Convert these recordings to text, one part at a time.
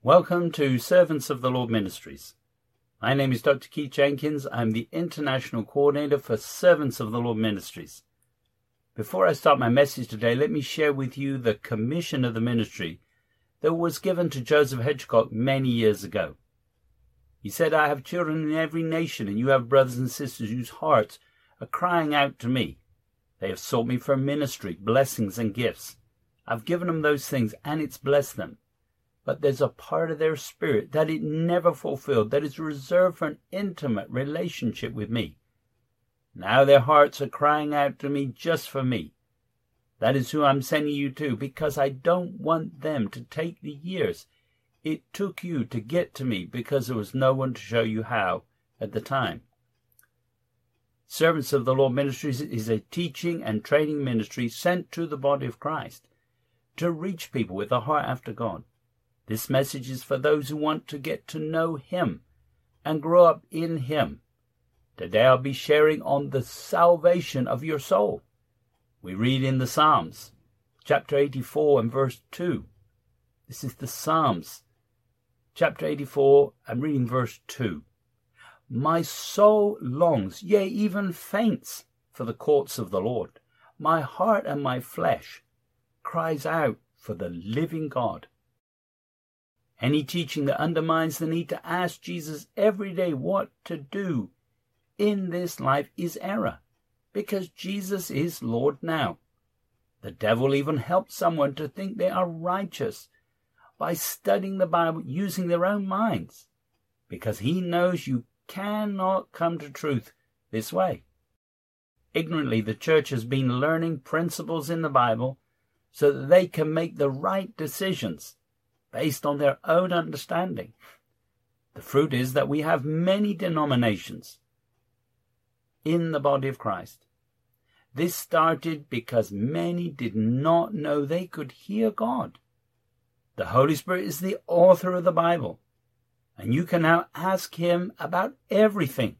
Welcome to Servants of the Lord Ministries. My name is Dr. Keith Jenkins. I'm the International Coordinator for Servants of the Lord Ministries. Before I start my message today, let me share with you the commission of the ministry that was given to Joseph Hedgecock many years ago. He said, "I have children in every nation, and you have brothers and sisters whose hearts are crying out to me. They have sought me for ministry, blessings, and gifts. I've given them those things, and it's blessed them. But there's a part of their spirit that it never fulfilled, that is reserved for an intimate relationship with me. Now their hearts are crying out to me just for me. That is who I'm sending you to, because I don't want them to take the years it took you to get to me, because there was no one to show you how at the time." Servants of the Lord Ministries is a teaching and training ministry sent to the body of Christ to reach people with a heart after God. This message is for those who want to get to know Him and grow up in Him. Today I'll be sharing on the salvation of your soul. We read in the Psalms, chapter 84 and verse 2. This is the Psalms, chapter 84, I'm reading verse 2. "My soul longs, yea, even faints, for the courts of the Lord. My heart and my flesh cries out for the living God." Any teaching that undermines the need to ask Jesus every day what to do in this life is error, because Jesus is Lord now. The devil even helps someone to think they are righteous by studying the Bible using their own minds, because he knows you cannot come to truth this way. Ignorantly, the church has been learning principles in the Bible so that they can make the right decisions based on their own understanding. The fruit is that we have many denominations in the body of Christ. This started because many did not know they could hear God. The Holy Spirit is the author of the Bible, and you can now ask Him about everything.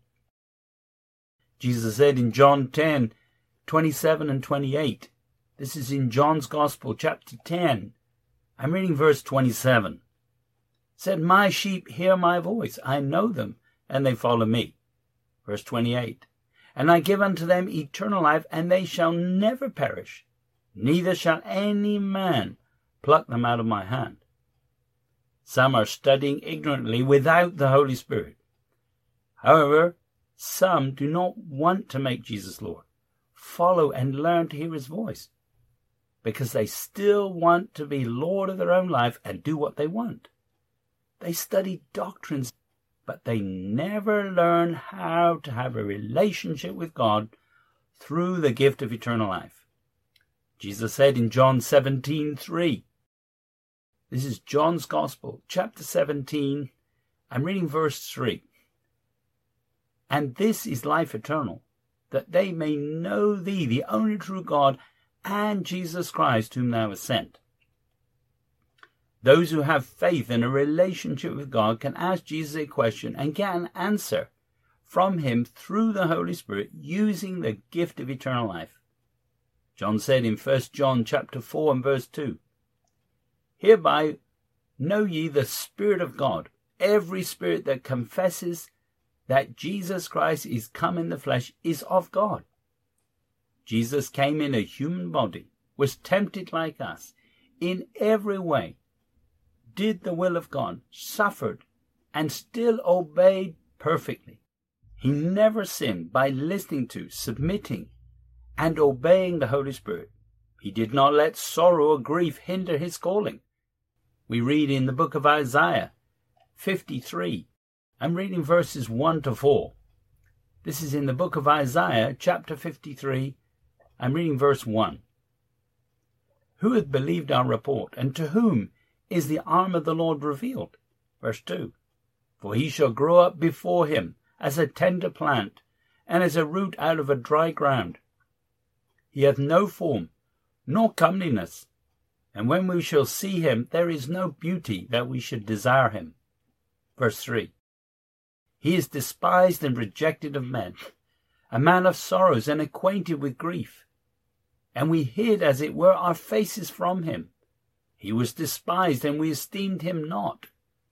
Jesus said in John 10, 27 and 28, this is in John's Gospel, chapter 10, I'm reading verse 27. Said, "My sheep hear my voice, I know them, and they follow me." Verse 28. "And I give unto them eternal life, and they shall never perish, neither shall any man pluck them out of my hand." Some are studying ignorantly without the Holy Spirit. However, some do not want to make Jesus Lord, follow and learn to hear His voice, because they still want to be Lord of their own life and do what they want. They study doctrines, but they never learn how to have a relationship with God through the gift of eternal life. Jesus said in John 17:3, this is John's Gospel, chapter 17, I'm reading verse 3. "And this is life eternal, that they may know thee, the only true God, and Jesus Christ, whom thou hast sent." Those who have faith in a relationship with God can ask Jesus a question and get an answer from Him through the Holy Spirit using the gift of eternal life. John said in 1 John chapter 4 and verse 2, "Hereby know ye the Spirit of God. Every spirit that confesses that Jesus Christ is come in the flesh is of God." Jesus came in a human body, was tempted like us, in every way, did the will of God, suffered, and still obeyed perfectly. He never sinned by listening to, submitting, and obeying the Holy Spirit. He did not let sorrow or grief hinder His calling. We read in the book of Isaiah 53. I'm reading verses 1 to 4. This is in the book of Isaiah, chapter 53. I'm reading verse 1. "Who hath believed our report, and to whom is the arm of the Lord revealed?" Verse 2. "For he shall grow up before Him as a tender plant, and as a root out of a dry ground. He hath no form, nor comeliness, and when we shall see Him, there is no beauty that we should desire Him." Verse 3. "He is despised and rejected of men, a man of sorrows and acquainted with grief. And we hid, as it were, our faces from Him. He was despised, and we esteemed Him not.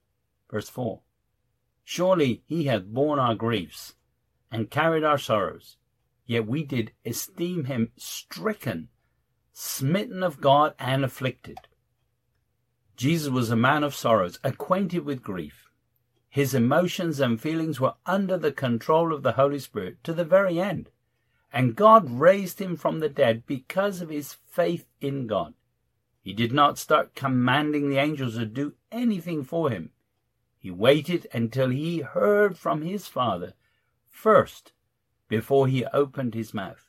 Verse 4. Surely he hath borne our griefs, and carried our sorrows. Yet we did esteem him stricken, smitten of God, and afflicted. Jesus was a man of sorrows, acquainted with grief. His emotions and feelings were under the control of the Holy Spirit to the very end. And God raised him from the dead because of his faith in God. He did not start commanding the angels to do anything for him. He waited until he heard from his Father first before he opened his mouth.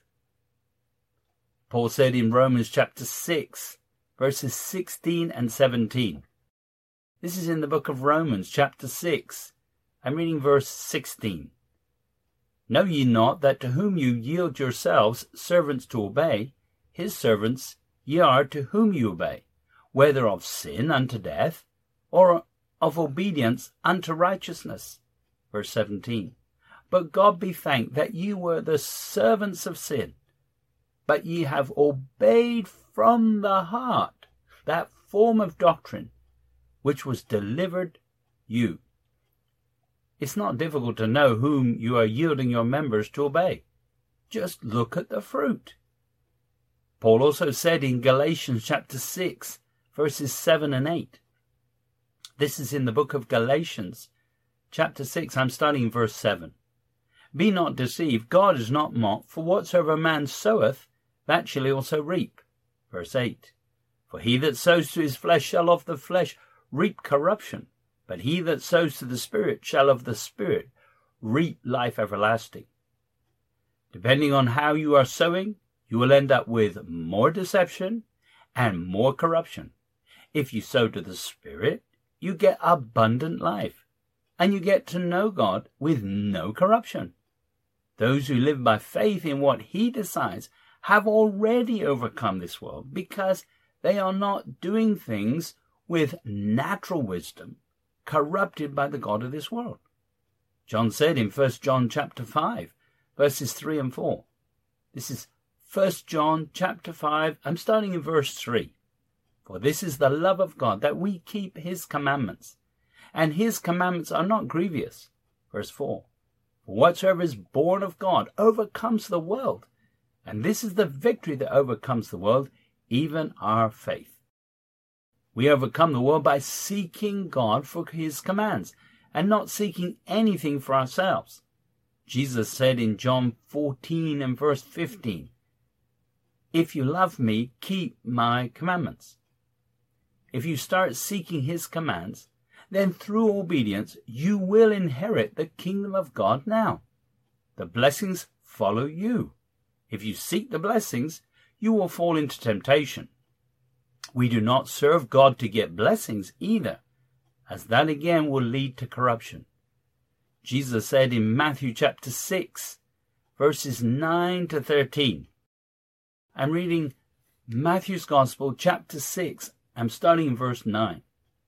Paul said in Romans chapter 6, verses 16 and 17. This is in the book of Romans chapter 6. I'm reading verse 16. Know ye not that to whom you yield yourselves servants to obey, his servants ye are to whom you obey, whether of sin unto death, or of obedience unto righteousness. Verse 17. But God be thanked that ye were the servants of sin, but ye have obeyed from the heart that form of doctrine which was delivered you. It's not difficult to know whom you are yielding your members to obey. Just look at the fruit. Paul also said in Galatians chapter 6, verses 7 and 8. This is in the book of Galatians chapter 6. I'm starting in verse 7. Be not deceived, God is not mocked, for whatsoever a man soweth, that shall he also reap. Verse 8. For he that sows to his flesh shall of the flesh reap corruption, but he that sows to the Spirit shall of the Spirit reap life everlasting. Depending on how you are sowing, you will end up with more deception and more corruption. If you sow to the Spirit, you get abundant life, and you get to know God with no corruption. Those who live by faith in what he decides have already overcome this world because they are not doing things with natural wisdom corrupted by the god of this world. John said in 1 John chapter 5, verses 3 and 4. This is 1 John chapter 5. I'm starting in verse 3. For this is the love of God, that we keep his commandments, and his commandments are not grievous. Verse 4. For whatsoever is born of God overcomes the world, and this is the victory that overcomes the world, even our faith. We overcome the world by seeking God for his commands, and not seeking anything for ourselves. Jesus said in John 14 and verse 15, If you love me, keep my commandments. If you start seeking his commands, then through obedience you will inherit the kingdom of God now. The blessings follow you. If you seek the blessings, you will fall into temptation. We do not serve God to get blessings either, as that again will lead to corruption. Jesus said in Matthew chapter 6, verses 9 to 13. I'm reading Matthew's Gospel, chapter 6. I'm starting in verse 9.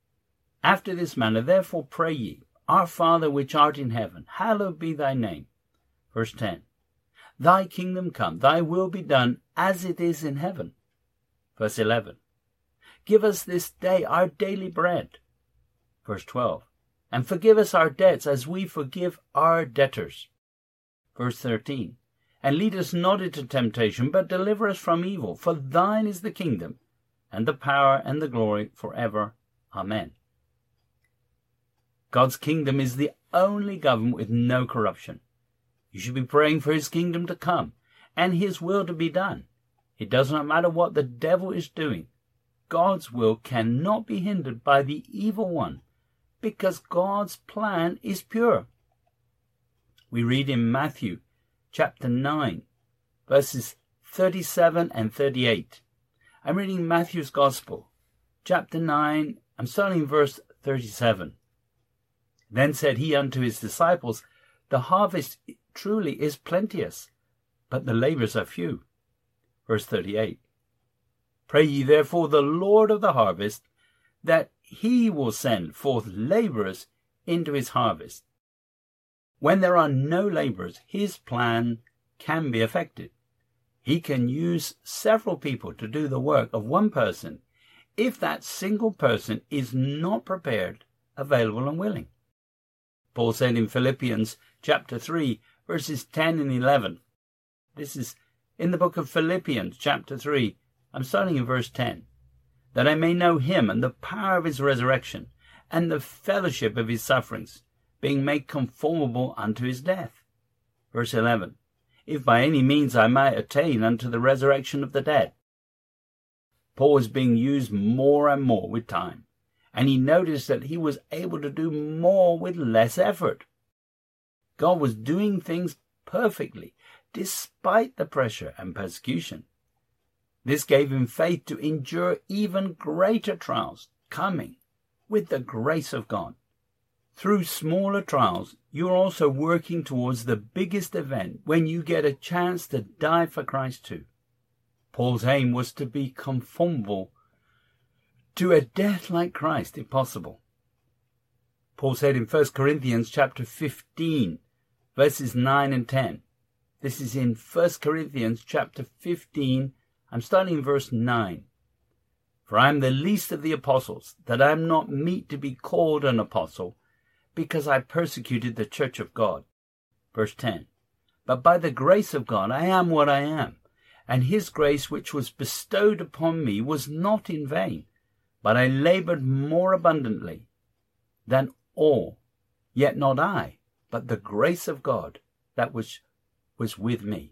After this manner, therefore pray ye, Our Father which art in heaven, hallowed be thy name. Verse 10. Thy kingdom come, thy will be done as it is in heaven. Verse 11. Give us this day our daily bread. Verse 12. And forgive us our debts as we forgive our debtors. Verse 13. And lead us not into temptation, but deliver us from evil. For thine is the kingdom, and the power, and the glory, forever. Amen. God's kingdom is the only government with no corruption. You should be praying for his kingdom to come, and his will to be done. It does not matter what the devil is doing. God's will cannot be hindered by the evil one, because God's plan is pure. We read in Matthew chapter 9, verses 37 and 38. I'm reading Matthew's Gospel, chapter 9. I'm starting in verse 37. Then said he unto his disciples, The harvest truly is plenteous, but the labourers are few. Verse 38. Pray ye therefore the Lord of the harvest, that he will send forth labourers into his harvest. When there are no labourers, his plan can be effected. He can use several people to do the work of one person if that single person is not prepared available and willing. Paul said in Philippians chapter 3, verses 10 and 11. This is in the book of Philippians chapter 3. I'm starting in verse 10. That I may know him and the power of his resurrection, and the fellowship of his sufferings, being made conformable unto his death. Verse 11. If by any means I might attain unto the resurrection of the dead. Paul is being used more and more with time, and he noticed that he was able to do more with less effort. God was doing things perfectly, despite the pressure and persecution. This gave him faith to endure even greater trials coming with the grace of God. Through smaller trials, you're also working towards the biggest event when you get a chance to die for Christ too. Paul's aim was to be conformable to a death like Christ, if possible. Paul said in 1 Corinthians chapter 15, verses 9 and 10. This is in 1 Corinthians chapter 15, I'm starting in verse 9. For I am the least of the apostles, that I am not meet to be called an apostle, because I persecuted the church of God. Verse 10. But by the grace of God I am what I am, and his grace which was bestowed upon me was not in vain, but I labored more abundantly than all, yet not I, but the grace of God that was with me.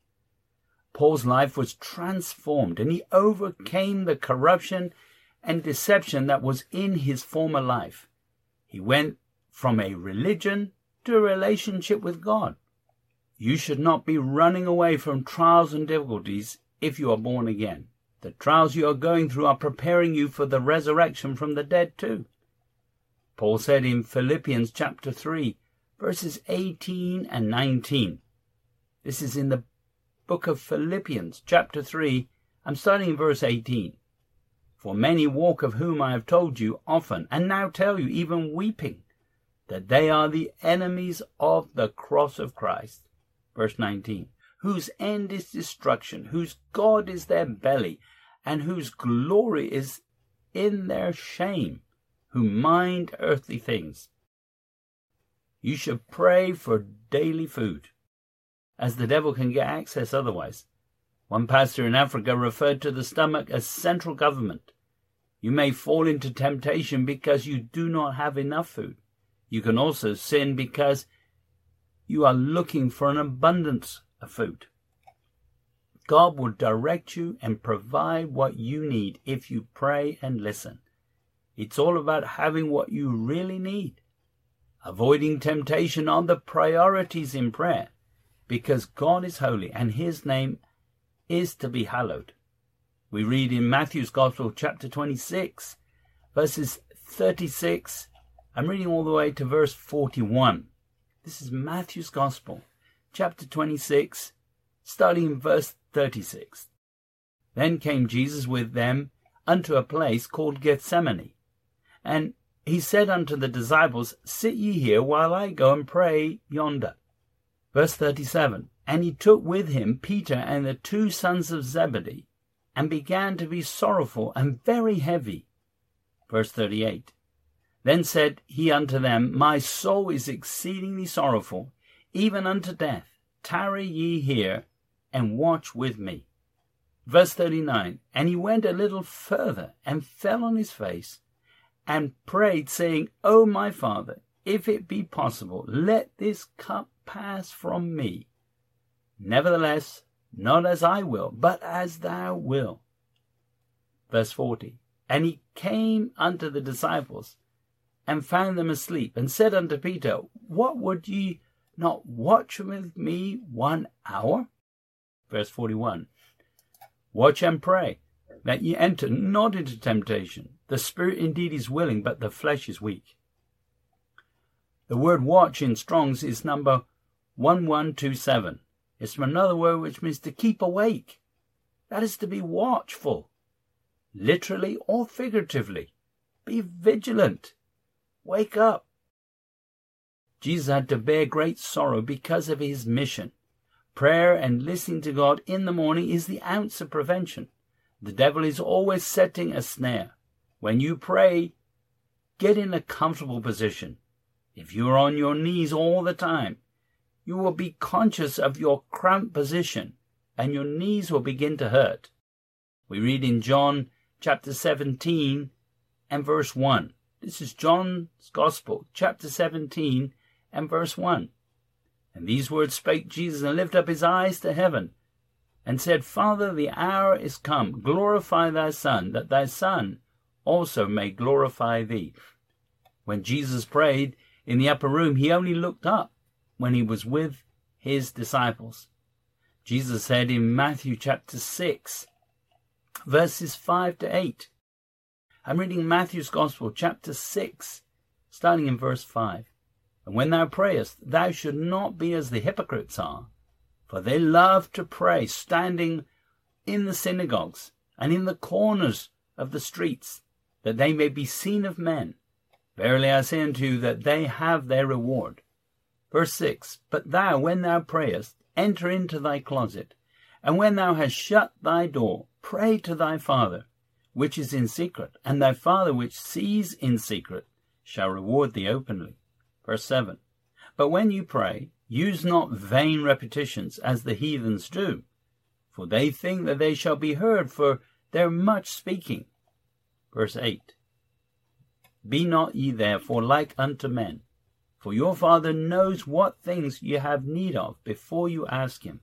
Paul's life was transformed, and he overcame the corruption and deception that was in his former life. He went from a religion to a relationship with God. You should not be running away from trials and difficulties if you are born again. The trials you are going through are preparing you for the resurrection from the dead too. Paul said in Philippians chapter 3, verses 18 and 19. This is in the book of Philippians chapter 3. I'm starting in verse 18. For many walk, of whom I have told you often, and now tell you, even weeping, that they are the enemies of the cross of Christ. Verse 19. Whose end is destruction, whose God is their belly, and whose glory is in their shame, who mind earthly things. You should pray for daily food, as the devil can get access otherwise. One pastor in Africa referred to the stomach as central government. You may fall into temptation because you do not have enough food. You can also sin because you are looking for an abundance of food. God will direct you and provide what you need if you pray and listen. It's all about having what you really need. Avoiding temptation are the priorities in prayer, because God is holy and his name is to be hallowed. We read in Matthew's Gospel chapter 26, verses 36. I'm reading all the way to verse 41. This is Matthew's Gospel, chapter 26, starting in verse 36. Then came Jesus with them unto a place called Gethsemane, and he said unto the disciples, Sit ye here while I go and pray yonder. Verse 37. And he took with him Peter and the 2 sons of Zebedee, and began to be sorrowful and very heavy. Verse 38. Then said he unto them, My soul is exceedingly sorrowful, even unto death. Tarry ye here, and watch with me. Verse 39. And he went a little further, and fell on his face, and prayed, saying, O my Father, if it be possible, let this cup pass from me. Nevertheless, not as I will, but as thou wilt. Verse 40. And he came unto the disciples, and found them asleep, and said unto Peter, What, would ye not watch with me 1 hour? Verse 41. Watch and pray, that ye enter not into temptation. The spirit indeed is willing, but the flesh is weak. The word watch in Strong's is number 1127. It's from another word which means to keep awake. That is to be watchful, literally or figuratively. Be vigilant. Wake up. Jesus had to bear great sorrow because of his mission. Prayer and listening to God in the morning is the ounce of prevention. The devil is always setting a snare. When you pray Get in a comfortable position. If you are on your knees all the time, you will be conscious of your cramped position, and your knees will begin to hurt. We read in John chapter 17 and verse 1. This is John's Gospel, chapter 17 and verse 1. And these words spake Jesus, and lifted up his eyes to heaven, and said, Father, the hour is come. Glorify thy Son, that thy Son also may glorify thee. When Jesus prayed in the upper room, he only looked up when he was with his disciples. Jesus said in Matthew chapter 6, verses 5 to 8. I'm reading Matthew's Gospel, chapter 6, starting in verse 5. And when thou prayest, thou should not be as the hypocrites are, for they love to pray, standing in the synagogues and in the corners of the streets, that they may be seen of men. Verily I say unto you, that they have their reward. Verse 6, But thou, when thou prayest, enter into thy closet, and when thou hast shut thy door, pray to thy Father, which is in secret, and thy Father which sees in secret shall reward thee openly. Verse 7, But when you pray, use not vain repetitions, as the heathens do, for they think that they shall be heard for their much speaking. Verse 8, Be not ye therefore like unto men, for your Father knows what things ye have need of before you ask him.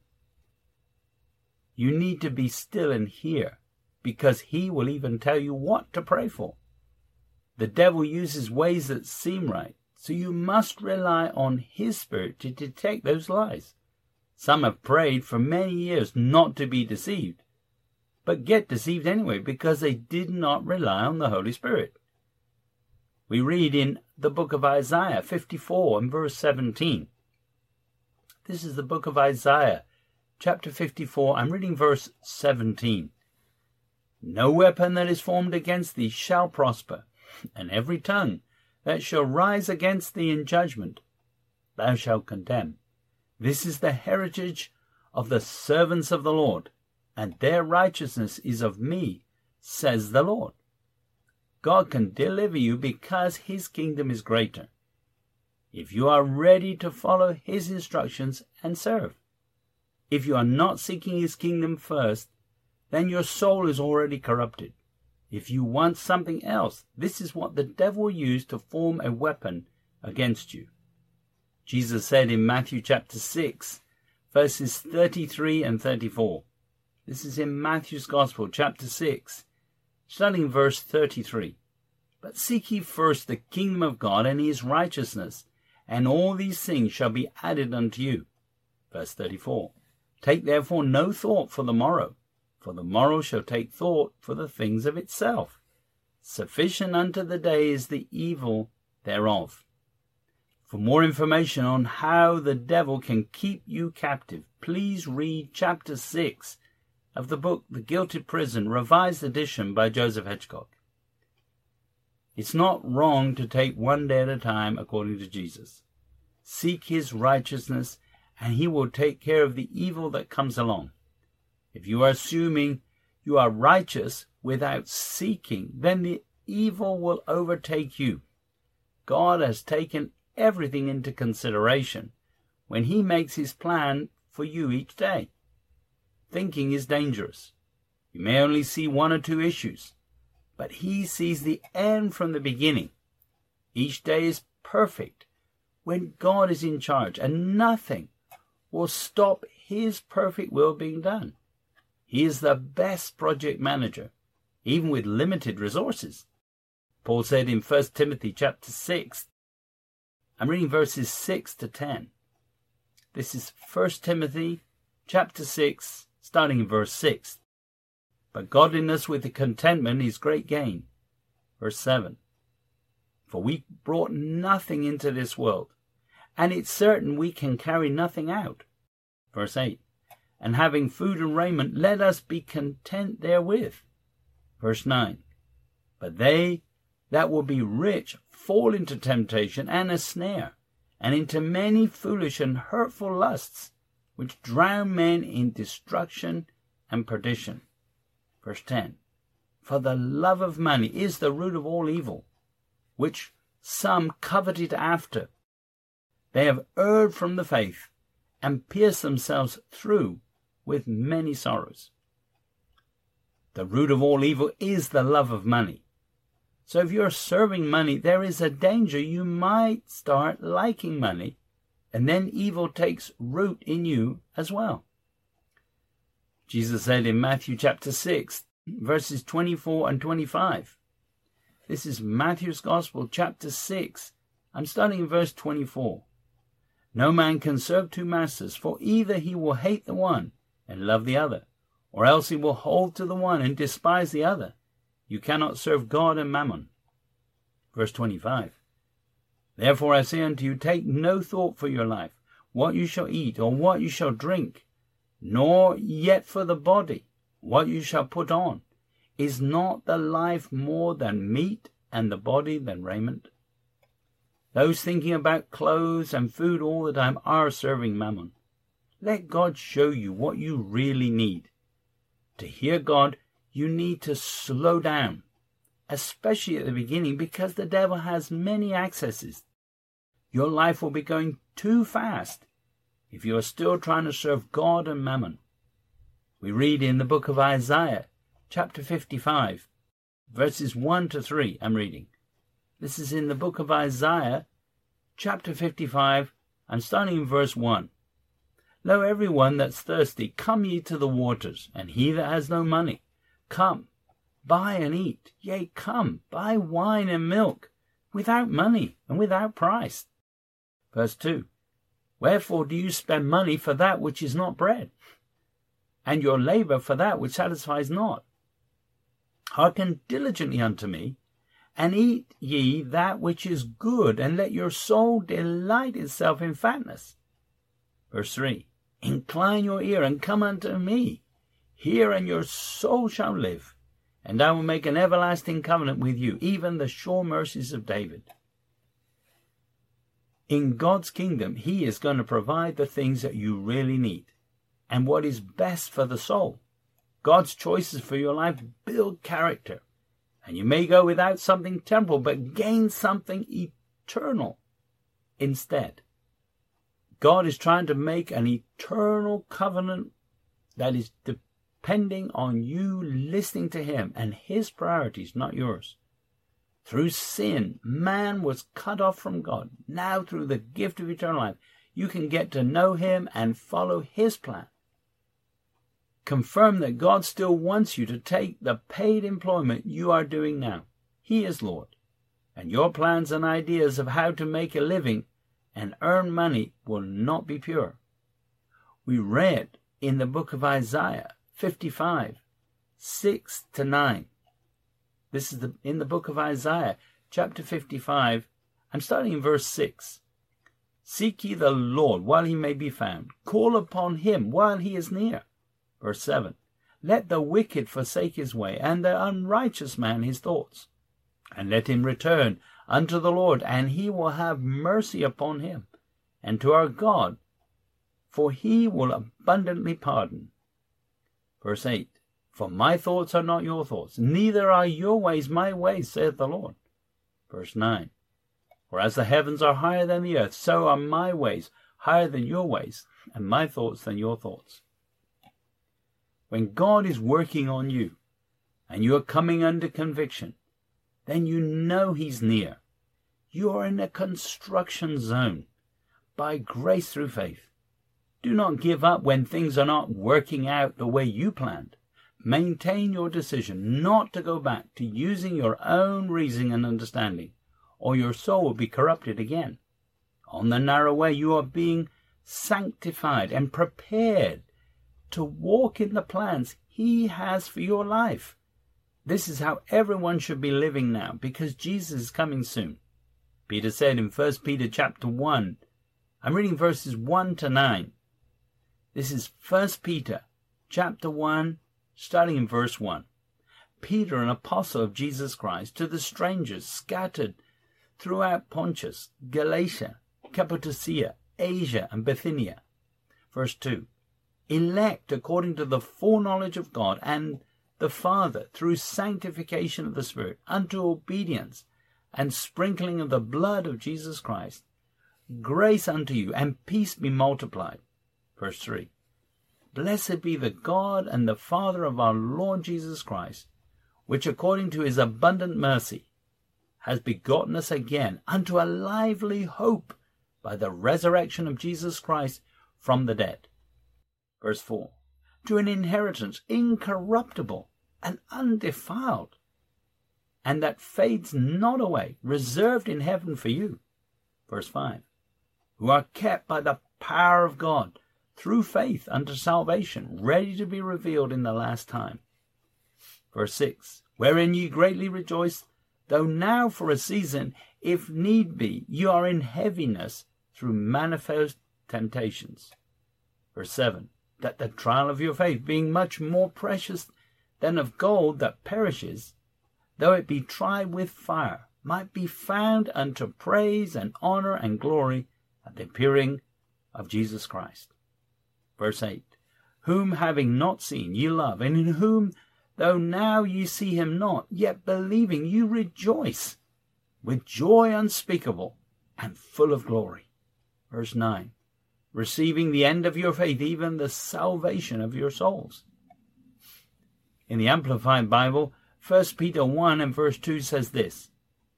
You need to be still and hear, because he will even tell you what to pray for. The devil uses ways that seem right, so you must rely on his spirit to detect those lies. Some have prayed for many years not to be deceived, but get deceived anyway because they did not rely on the Holy Spirit. We read in the book of Isaiah 54 and verse 17. This is the book of Isaiah, chapter 54. I'm reading verse 17. No weapon that is formed against thee shall prosper, and every tongue that shall rise against thee in judgment thou shalt condemn. This is the heritage of the servants of the Lord, and their righteousness is of me, says the Lord. God can deliver you because his kingdom is greater, if you are ready to follow his instructions and serve. If you are not seeking his kingdom first, then your soul is already corrupted. If you want something else, this is what the devil will use to form a weapon against you. Jesus said in Matthew chapter 6, verses 33 and 34. This is in Matthew's Gospel, chapter 6, starting in verse 33. But seek ye first the kingdom of God and his righteousness, and all these things shall be added unto you. Verse 34. Take therefore no thought for the morrow, for the morrow shall take thought for the things of itself. Sufficient unto the day is the evil thereof. For more information on how the devil can keep you captive, please read chapter 6 of the book The Gilded Prison, Revised Edition by Joseph Hitchcock. It's not wrong to take one day at a time according to Jesus. Seek his righteousness, and he will take care of the evil that comes along. If you are assuming you are righteous without seeking, then the evil will overtake you. God has taken everything into consideration when he makes his plan for you each day. Thinking is dangerous. You may only see one or two issues, but he sees the end from the beginning. Each day is perfect when God is in charge, and nothing will stop his perfect will being done. He is the best project manager, even with limited resources. Paul said in 1 Timothy chapter 6, I'm reading verses 6 to 10. This is 1 Timothy chapter 6, starting in verse 6. But godliness with the contentment is great gain. Verse 7. For we brought nothing into this world, and it's certain we can carry nothing out. Verse 8. And having food and raiment, let us be content therewith. Verse 9. But they that will be rich fall into temptation and a snare, and into many foolish and hurtful lusts, which drown men in destruction and perdition. Verse 10. For the love of money is the root of all evil, which some coveted after. They have erred from the faith and pierced themselves through with many sorrows. The root of all evil is the love of money. So if you're serving money, there is a danger you might start liking money, and then evil takes root in you as well. Jesus said in Matthew chapter 6, verses 24 and 25. This is Matthew's Gospel, chapter 6. I'm starting in verse 24. No man can serve two masters, for either he will hate the one and love the other, or else he will hold to the one and despise the other. You cannot serve God and mammon. Verse 25. Therefore I say unto you, take no thought for your life, what you shall eat, or what you shall drink, nor yet for the body, what you shall put on. Is not the life more than meat, and the body than raiment? Those thinking about clothes and food all the time are serving mammon. Let God show you what you really need. To hear God, you need to slow down, especially at the beginning, because the devil has many accesses. Your life will be going too fast if you are still trying to serve God and mammon. We read in the book of Isaiah, chapter 55, verses 1 to 3. I'm reading. This is in the book of Isaiah, chapter 55. I'm starting in verse 1. Lo, everyone that's thirsty, come ye to the waters, and he that has no money, come, buy and eat. Yea, come, buy wine and milk, without money and without price. Verse 2. Wherefore do you spend money for that which is not bread, and your labour for that which satisfies not? Hearken diligently unto me, and eat ye that which is good, and let your soul delight itself in fatness. Verse 3. Incline your ear, and come unto me. Hear, and your soul shall live. And I will make an everlasting covenant with you, even the sure mercies of David. In God's kingdom, He is going to provide the things that you really need, and what is best for the soul. God's choices for your life build character. And you may go without something temporal, but gain something eternal instead. God is trying to make an eternal covenant that is depending on you listening to Him and His priorities, not yours. Through sin, man was cut off from God. Now, through the gift of eternal life, you can get to know Him and follow His plan. Confirm that God still wants you to take the paid employment you are doing now. He is Lord. And your plans and ideas of how to make a living and earn money will not be pure. We read in the book of Isaiah 55, 6 to 9. This is in the book of Isaiah, chapter 55. I'm starting in verse 6. Seek ye the Lord while he may be found. Call upon him while he is near. Verse 7. Let the wicked forsake his way, and the unrighteous man his thoughts. And let him return unto the Lord, and he will have mercy upon him, and to our God, for he will abundantly pardon. Verse 8. For my thoughts are not your thoughts, neither are your ways my ways, saith the Lord. Verse 9. For as the heavens are higher than the earth, so are my ways higher than your ways, and my thoughts than your thoughts. When God is working on you, and you are coming under conviction, then you know He's near. You are in a construction zone, by grace through faith. Do not give up when things are not working out the way you planned. Maintain your decision not to go back to using your own reasoning and understanding, or your soul will be corrupted again. On the narrow way you are being sanctified and prepared to walk in the plans He has for your life. This is how everyone should be living now, because Jesus is coming soon. Peter said in 1 Peter chapter 1, I'm reading verses 1 to 9. This is 1 Peter chapter 1, starting in verse 1. Peter, an apostle of Jesus Christ, to the strangers scattered throughout Pontus, Galatia, Cappadocia, Asia, and Bithynia. Verse 2. Elect according to the foreknowledge of God and the Father, through sanctification of the Spirit, unto obedience, and sprinkling of the blood of Jesus Christ, grace unto you and peace be multiplied. Verse 3. Blessed be the God and the Father of our Lord Jesus Christ, which according to his abundant mercy has begotten us again unto a lively hope by the resurrection of Jesus Christ from the dead. Verse 4. To an inheritance incorruptible and undefiled, and that fades not away, reserved in heaven for you. Verse 5. Who are kept by the power of God through faith unto salvation, ready to be revealed in the last time. Verse 6. Wherein ye greatly rejoice, though now for a season, if need be, you are in heaviness through manifold temptations. Verse 7. That the trial of your faith, being much more precious than of gold that perishes, though it be tried with fire, might be found unto praise and honor and glory at the appearing of Jesus Christ. Verse 8. Whom having not seen ye love, and in whom, though now ye see him not, yet believing you rejoice with joy unspeakable and full of glory. Verse 9. Receiving the end of your faith, even the salvation of your souls. In the Amplified Bible, 1 Peter 1 and verse 2 says this.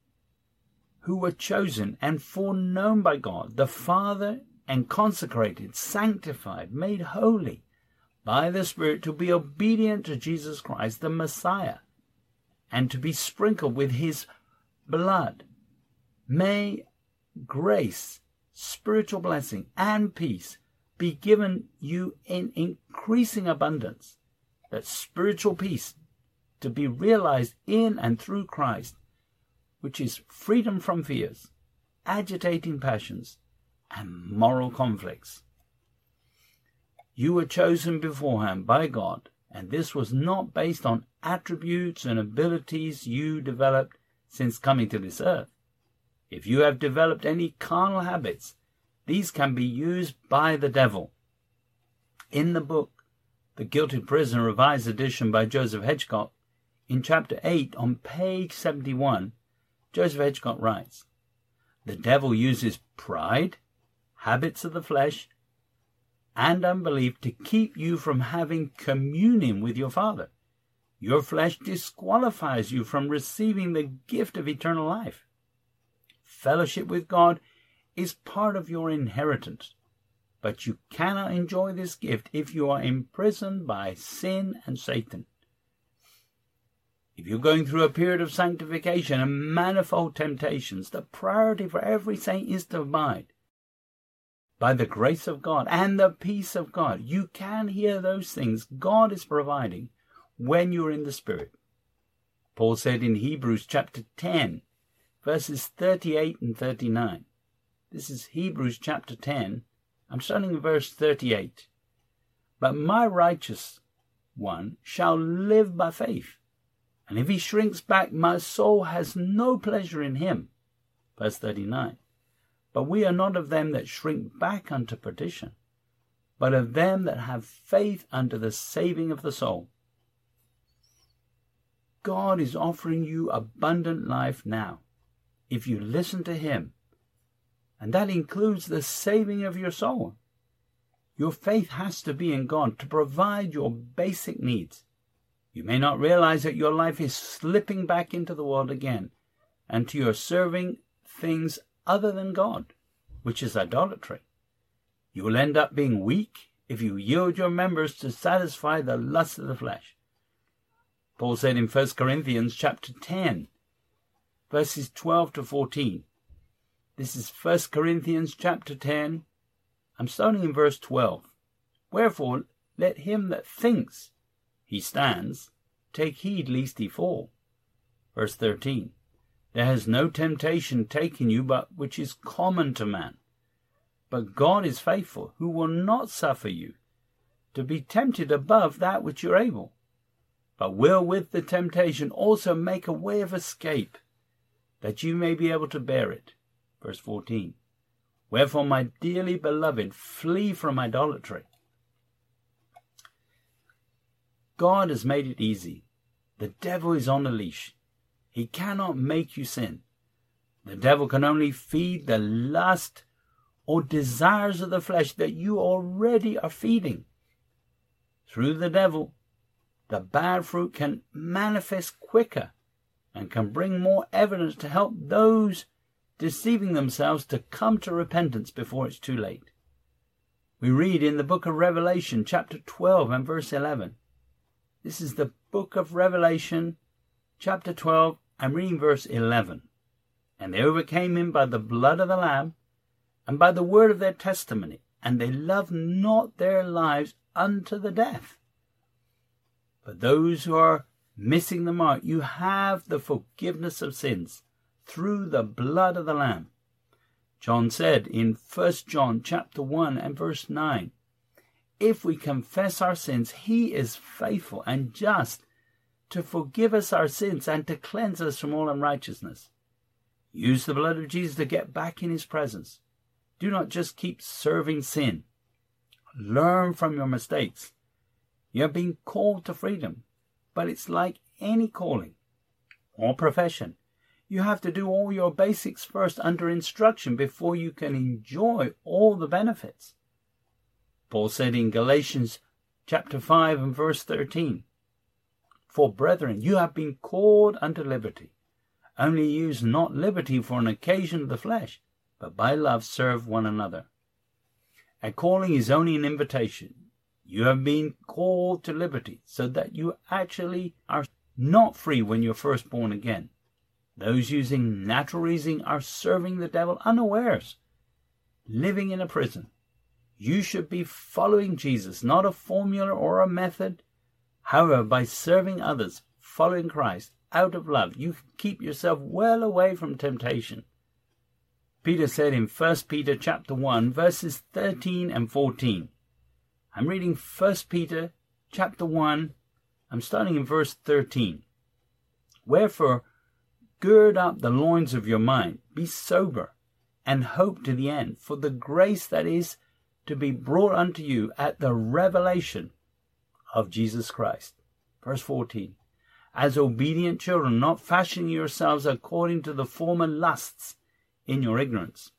Who were chosen and foreknown by God, the Father, and consecrated, sanctified, made holy by the Spirit to be obedient to Jesus Christ, the Messiah, and to be sprinkled with his blood. May grace, spiritual blessing, and peace be given you in increasing abundance, that spiritual peace to be realized in and through Christ, which is freedom from fears, agitating passions, and moral conflicts. You were chosen beforehand by God, and this was not based on attributes and abilities you developed since coming to this earth. If you have developed any carnal habits, these can be used by the devil. In the book, The Guilty Prisoner, Revised Edition by Joseph Hedgcott, in chapter 8 on page 71, Joseph Hedgcott writes, the devil uses pride, habits of the flesh, and unbelief to keep you from having communion with your Father. Your flesh disqualifies you from receiving the gift of eternal life. Fellowship with God is part of your inheritance, but you cannot enjoy this gift if you are imprisoned by sin and Satan. If you're going through a period of sanctification and manifold temptations, the priority for every saint is to abide. By the grace of God and the peace of God, you can hear those things God is providing when you're in the Spirit. Paul said in Hebrews chapter 10, verses 38 and 39. This is Hebrews chapter 10. I'm starting in verse 38. But my righteous one shall live by faith. And if he shrinks back, my soul has no pleasure in him. Verse 39. But we are not of them that shrink back unto perdition, but of them that have faith unto the saving of the soul. God is offering you abundant life now, if you listen to him, and that includes the saving of your soul. Your faith has to be in God to provide your basic needs. You may not realize that your life is slipping back into the world again, and to your serving things other than God, which is idolatry. You will end up being weak if you yield your members to satisfy the lust of the flesh. Paul said in 1 Corinthians chapter 10, verses 12 to 14. This is 1 Corinthians chapter 10. I'm starting in verse 12. Wherefore, let him that thinks he stands take heed lest he fall. Verse 13. There has no temptation taken you but which is common to man. But God is faithful, who will not suffer you to be tempted above that which you're able, but will with the temptation also make a way of escape, that you may be able to bear it. Verse 14. Wherefore, my dearly beloved, flee from idolatry. God has made it easy. The devil is on a leash. He cannot make you sin. The devil can only feed the lust or desires of the flesh that you already are feeding. Through the devil, the bad fruit can manifest quicker and can bring more evidence to help those deceiving themselves to come to repentance before it's too late. We read in the book of Revelation, chapter 12 and verse 11. This is the book of Revelation, chapter 12, I'm reading verse 11. And they overcame him by the blood of the Lamb and by the word of their testimony, and they loved not their lives unto the death. For those who are missing the mark, you have the forgiveness of sins through the blood of the Lamb. John said in 1 John chapter 1 and verse 9, if we confess our sins, he is faithful and just to forgive us our sins and to cleanse us from all unrighteousness. Use the blood of Jesus to get back in his presence. Do not just keep serving sin. Learn from your mistakes. You have been called to freedom, but it's like any calling or profession. You have to do all your basics first under instruction before you can enjoy all the benefits. Paul said in Galatians chapter 5 and verse 13, for brethren, you have been called unto liberty. Only use not liberty for an occasion of the flesh, but by love serve one another. A calling is only an invitation. You have been called to liberty, so that you actually are not free when you're first born again. Those using natural reasoning are serving the devil unawares, living in a prison. You should be following Jesus, not a formula or a method. However, by serving others, following Christ, out of love, you keep yourself well away from temptation. Peter said in 1 Peter chapter 1, verses 13 and 14. I'm reading 1 Peter chapter 1. I'm starting in verse 13. Wherefore, gird up the loins of your mind, be sober, and hope to the end, for the grace that is to be brought unto you at the revelation of Jesus Christ. Verse 14. As obedient children, not fashioning yourselves according to the former lusts in your ignorance.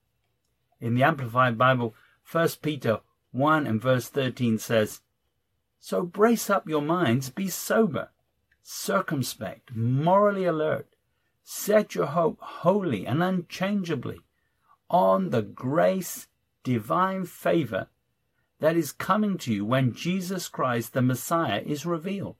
In the Amplified Bible, 1 Peter 1 and verse 13 says, so brace up your minds, be sober, circumspect, morally alert. Set your hope wholly and unchangeably on the grace, divine favor that is coming to you when Jesus Christ, the Messiah, is revealed.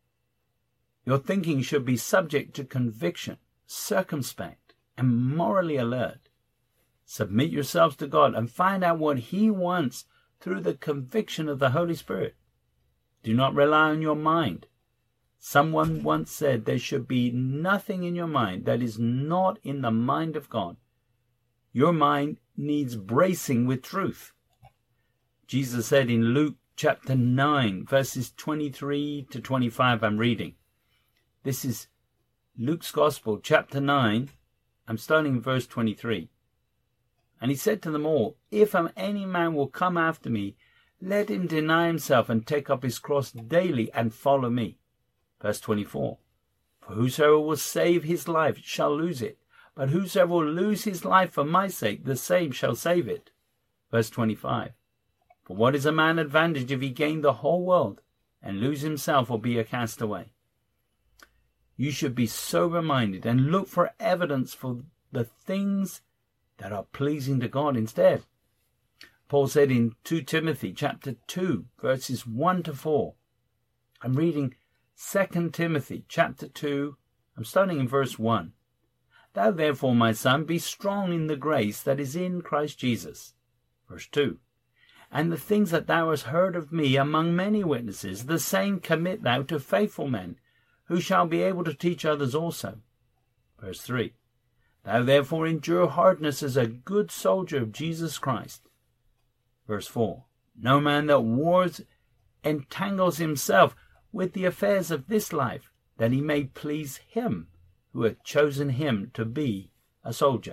Your thinking should be subject to conviction, circumspect, and morally alert. Submit yourselves to God and find out what he wants through the conviction of the Holy Spirit. Do not rely on your mind. Someone once said there should be nothing in your mind that is not in the mind of God. Your mind needs bracing with truth. Jesus said in Luke chapter 9, verses 23 to 25, I'm reading. This is Luke's Gospel, chapter 9. I'm starting in verse 23. And he said to them all, if any man will come after me, let him deny himself and take up his cross daily and follow me. Verse 24. For whosoever will save his life shall lose it, but whosoever will lose his life for my sake, the same shall save it. Verse 25. For what is a man advantage if he gain the whole world and lose himself or be a castaway? You should be sober-minded and look for evidence for the things that are pleasing to God instead. Paul said in 2 Timothy chapter 2, verses 1 to 4. I'm reading 2 Timothy chapter 2. I'm starting in verse 1. Thou therefore, my son, be strong in the grace that is in Christ Jesus. Verse 2. And the things that thou hast heard of me among many witnesses, the same commit thou to faithful men, who shall be able to teach others also. Verse 3. Thou therefore endure hardness as a good soldier of Jesus Christ. Verse 4. No man that wars entangles himself with the affairs of this life, that he may please him who hath chosen him to be a soldier.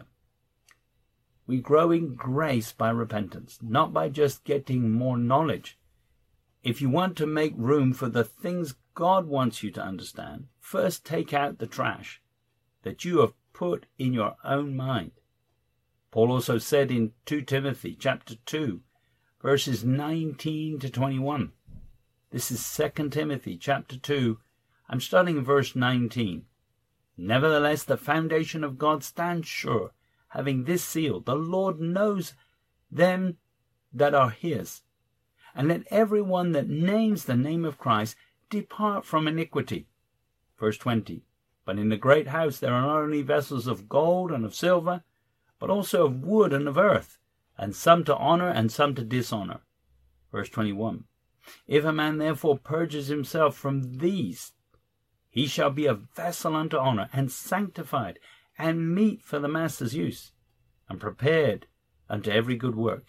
We grow in grace by repentance, not by just getting more knowledge. If you want to make room for the things God wants you to understand, first take out the trash that you have put in your own mind. Paul also said in 2 Timothy chapter 2, verses 19 to 21. This is 2 Timothy chapter 2. I'm starting in verse 19. Nevertheless, the foundation of God stands sure, having this seal: the Lord knows them that are his. And let every one that names the name of Christ depart from iniquity. Verse 20. But in the great house there are not only vessels of gold and of silver, but also of wood and of earth, and some to honor and some to dishonor. Verse 21. If a man therefore purges himself from these, he shall be a vessel unto honor, and sanctified, and meet for the master's use, and prepared unto every good work.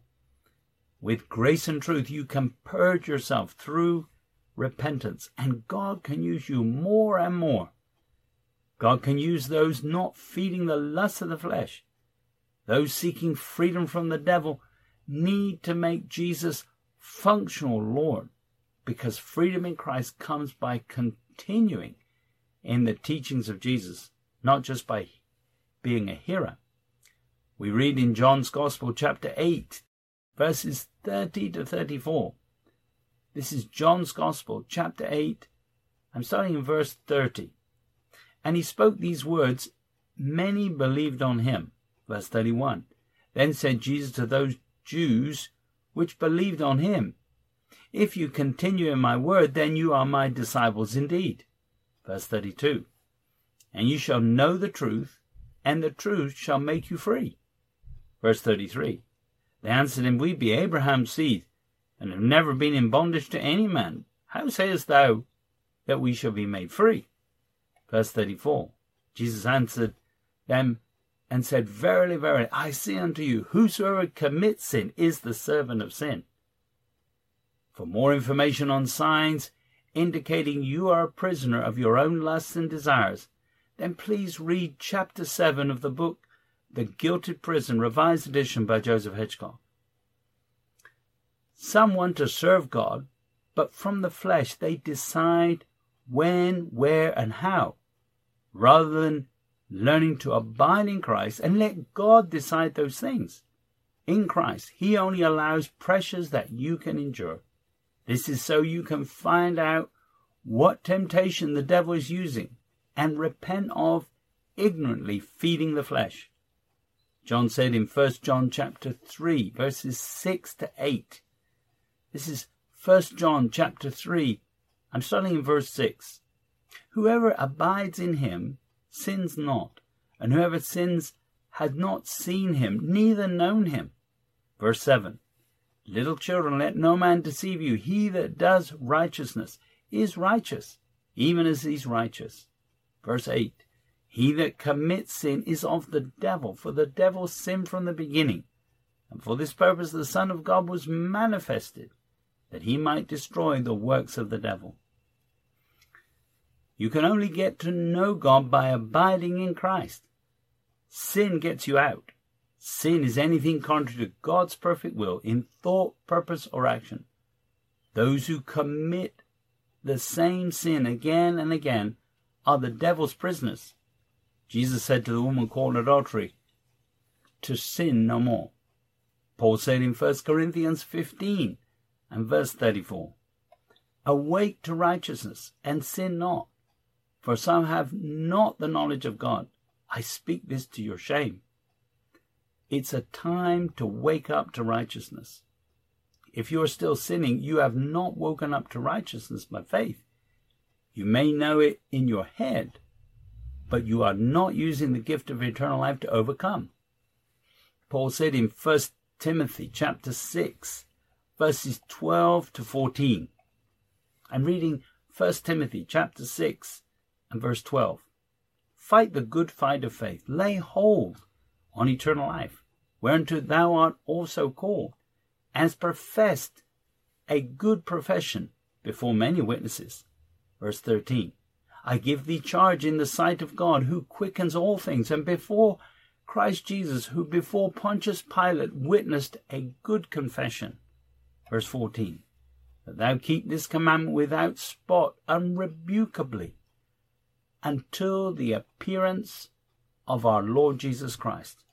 With grace and truth you can purge yourself through repentance, and God can use you more and more. God can use those not feeding the lust of the flesh. Those seeking freedom from the devil need to make Jesus functional Lord, because freedom in Christ comes by continuing in the teachings of Jesus, not just by being a hearer. We read in John's Gospel, chapter 8, verses 30 to 34. This is John's Gospel, chapter 8. I'm starting in verse 30. And he spoke these words, many believed on him. Verse 31. Then said Jesus to those Jews which believed on him, if you continue in my word, then you are my disciples indeed. Verse 32. And you shall know the truth, and the truth shall make you free. Verse 33. They answered him, we be Abraham's seed, and have never been in bondage to any man. How sayest thou that we shall be made free? Verse 34. Jesus answered them and said, verily, verily, I say unto you, whosoever commits sin is the servant of sin. For more information on signs indicating you are a prisoner of your own lusts and desires, then please read chapter 7 of the book, The Gilded Prison, Revised Edition by Joseph Hitchcock. Some want to serve God, but from the flesh they decide when, where, and how, rather than learning to abide in Christ and let God decide those things. In Christ, he only allows pressures that you can endure. This is so you can find out what temptation the devil is using and repent of ignorantly feeding the flesh. John said in 1 John chapter 3, verses 6 to 8. This is 1 John chapter 3. I'm starting in verse 6. Whoever abides in him sins not, and whoever sins has not seen him, neither known him. Verse 7. Little children, let no man deceive you. He that does righteousness is righteous, even as he is righteous. Verse 8. He that commits sin is of the devil, for the devil sinned from the beginning. And for this purpose the Son of God was manifested, that he might destroy the works of the devil. You can only get to know God by abiding in Christ. Sin gets you out. Sin is anything contrary to God's perfect will in thought, purpose, or action. Those who commit the same sin again and again are the devil's prisoners. Jesus said to the woman caught in adultery, to sin no more. Paul said in 1 Corinthians 15 and verse 34, awake to righteousness and sin not, for some have not the knowledge of God. I speak this to your shame. It's a time to wake up to righteousness. If you are still sinning, you have not woken up to righteousness by faith. You may know it in your head, but you are not using the gift of eternal life to overcome. Paul said in 1 Timothy chapter 6, verses 12 to 14. I'm reading 1 Timothy chapter 6 and verse 12. Fight the good fight of faith. Lay hold on eternal life, whereunto thou art also called, and hast professed a good profession before many witnesses. Verse 13. I give thee charge in the sight of God, who quickens all things, and before Christ Jesus, who before Pontius Pilate witnessed a good confession. Verse 14. That thou keep this commandment without spot, unrebukably, until the appearance of our Lord Jesus Christ.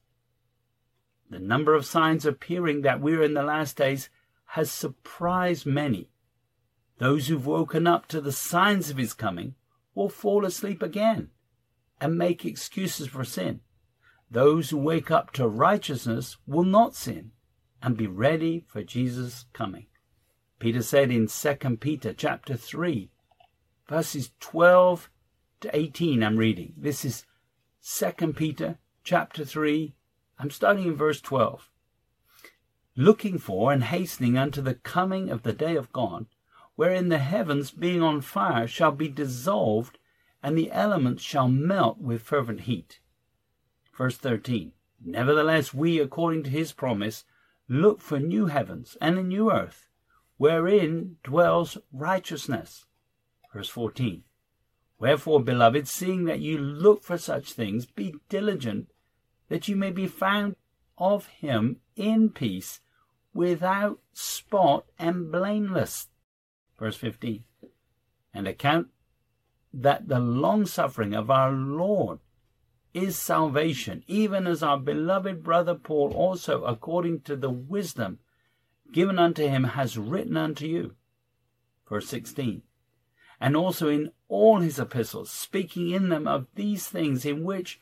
The number of signs appearing that we're in the last days has surprised many. Those who've woken up to the signs of his coming will fall asleep again and make excuses for sin. Those who wake up to righteousness will not sin and be ready for Jesus' coming. Peter said in 2 Peter chapter 3, verses 12 to 18, I'm reading. This is 2 Peter chapter 3, I'm starting in verse 12. Looking for and hastening unto the coming of the day of God, wherein the heavens being on fire shall be dissolved, and the elements shall melt with fervent heat. Verse 13. Nevertheless we, according to his promise, look for new heavens and a new earth, wherein dwells righteousness. Verse 14. Wherefore, beloved, seeing that you look for such things, be diligent that you may be found of him in peace, without spot and blameless. Verse 15. And account that the long-suffering of our Lord is salvation, even as our beloved brother Paul also, according to the wisdom given unto him, has written unto you. Verse 16. And also in all his epistles, speaking in them of these things, in which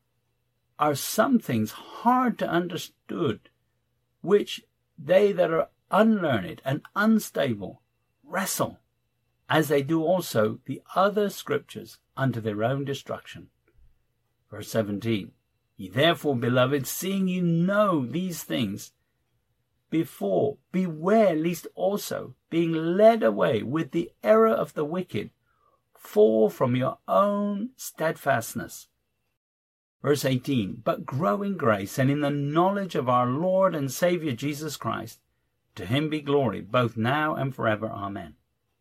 are some things hard to understood, which they that are unlearned and unstable wrestle, as they do also the other scriptures, unto their own destruction. Verse 17. Ye therefore, beloved, seeing you know these things before, beware lest also, being led away with the error of the wicked, fall from your own steadfastness. Verse 18. But grow in grace and in the knowledge of our Lord and Saviour Jesus Christ. To him be glory, both now and forever. Amen.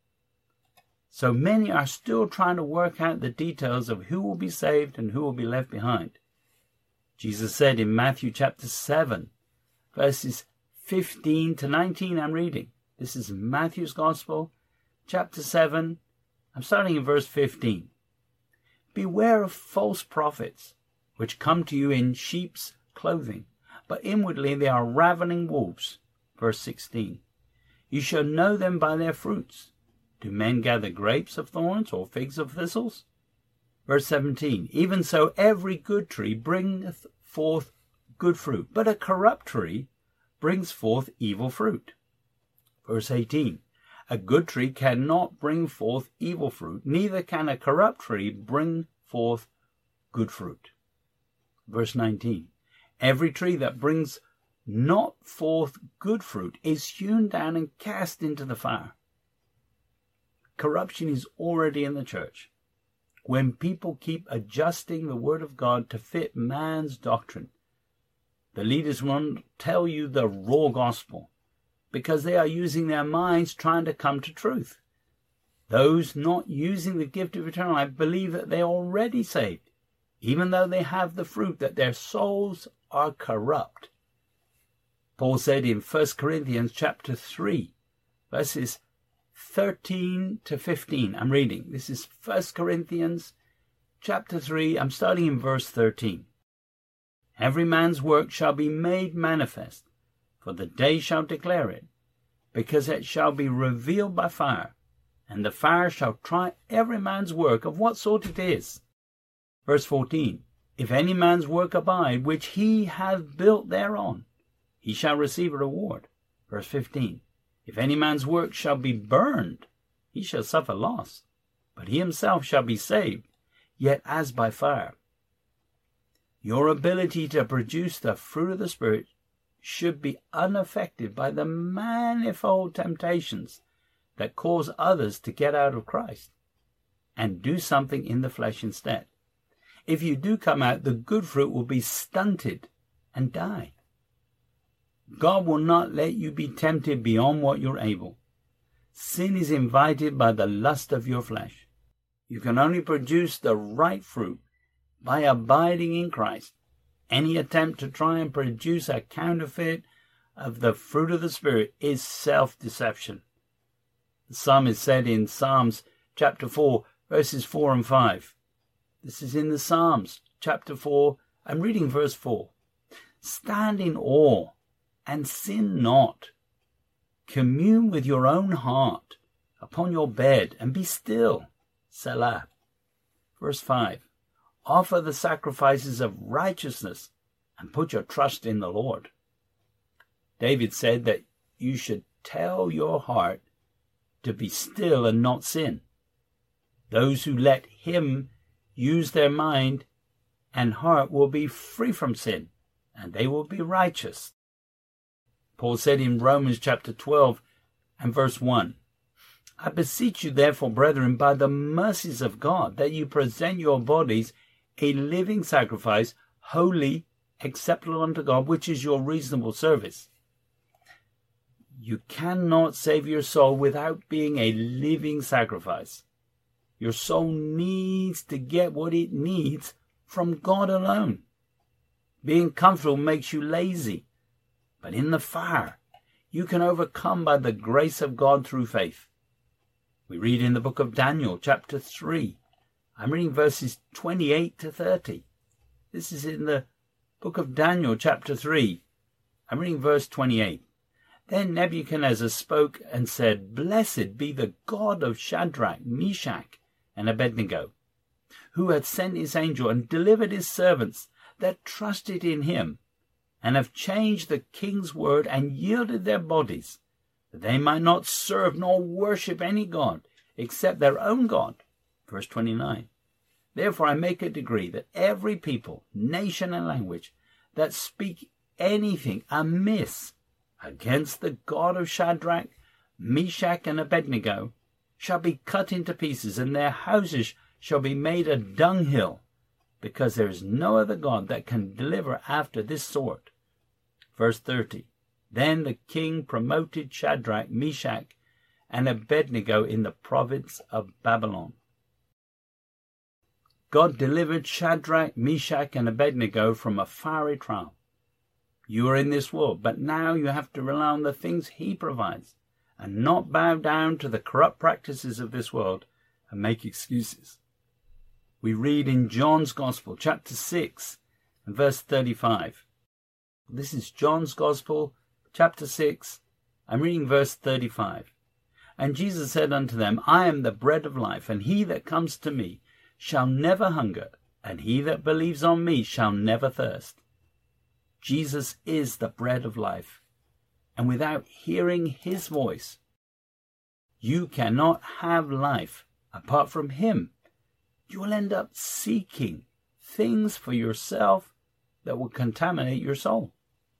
So many are still trying to work out the details of who will be saved and who will be left behind. Jesus said in Matthew chapter 7, verses 15 to 19, I'm reading. This is Matthew's Gospel, chapter 7. I'm starting in verse 15. Beware of false prophets, which come to you in sheep's clothing, but inwardly they are ravening wolves. Verse 16. You shall know them by their fruits. Do men gather grapes of thorns or figs of thistles? Verse 17. Even so every good tree bringeth forth good fruit, but a corrupt tree brings forth evil fruit. Verse 18. A good tree cannot bring forth evil fruit, neither can a corrupt tree bring forth good fruit. Verse 19. Every tree that brings not forth good fruit is hewn down and cast into the fire. Corruption is already in the church. When people keep adjusting the word of God to fit man's doctrine, the leaders won't tell you the raw gospel because they are using their minds trying to come to truth. Those not using the gift of eternal life believe that they are already saved, even though they have the fruit, that their souls are corrupt. Paul said in 1 Corinthians chapter 3, verses 13 to 15. I'm reading. This is 1 Corinthians chapter 3. I'm starting in verse 13. Every man's work shall be made manifest, for the day shall declare it, because it shall be revealed by fire, and the fire shall try every man's work of what sort it is. Verse 14. If any man's work abide, which he hath built thereon, he shall receive a reward. Verse 15. If any man's work shall be burned, he shall suffer loss, but he himself shall be saved, yet as by fire. Your ability to produce the fruit of the Spirit should be unaffected by the manifold temptations that cause others to get out of Christ and do something in the flesh instead. If you do come out, the good fruit will be stunted and die. God will not let you be tempted beyond what you're able. Sin is invited by the lust of your flesh. You can only produce the right fruit by abiding in Christ. Any attempt to try and produce a counterfeit of the fruit of the Spirit is self-deception. The psalmist said in Psalms chapter 4, verses 4 and 5. This is in the Psalms, chapter 4, I'm reading verse 4. Stand in awe and sin not. Commune with your own heart upon your bed and be still. Selah. Verse 5. Offer the sacrifices of righteousness and put your trust in the Lord. David said that you should tell your heart to be still and not sin. Those who let him use their mind and heart will be free from sin, and they will be righteous. Paul said in Romans chapter 12 and verse 1, I beseech you therefore, brethren, by the mercies of God, that you present your bodies a living sacrifice, holy, acceptable unto God, which is your reasonable service. You cannot save your soul without being a living sacrifice. Your soul needs to get what it needs from God alone. Being comfortable makes you lazy, but in the fire, you can overcome by the grace of God through faith. We read in the book of Daniel, chapter 3. I'm reading verses 28 to 30. This is in the book of Daniel, chapter 3. I'm reading verse 28. Then Nebuchadnezzar spoke and said, Blessed be the God of Shadrach, Meshach, and Abednego, who hath sent his angel and delivered his servants that trusted in him, and have changed the king's word and yielded their bodies, that they might not serve nor worship any god except their own God. Verse 29. Therefore I make a decree that every people, nation, and language that speak anything amiss against the God of Shadrach, Meshach, and Abednego shall be cut into pieces, and their houses shall be made a dunghill, because there is no other God that can deliver after this sort. Verse 30. Then the king promoted Shadrach, Meshach, and Abednego in the province of Babylon. God delivered Shadrach, Meshach, and Abednego from a fiery trial. You are in this world, but now you have to rely on the things he provides, and not bow down to the corrupt practices of this world and make excuses. We read in John's Gospel, chapter 6, and verse 35. This is John's Gospel, chapter 6. I'm reading verse 35. And Jesus said unto them, I am the bread of life, and he that comes to me shall never hunger, and he that believes on me shall never thirst. Jesus is the bread of life, and without hearing his voice, you cannot have life apart from him. You will end up seeking things for yourself that will contaminate your soul.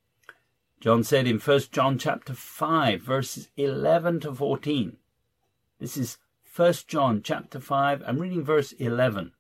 John said in 1 John chapter 5, verses 11 to 14. This is 1 John chapter 5. I'm reading verse 11.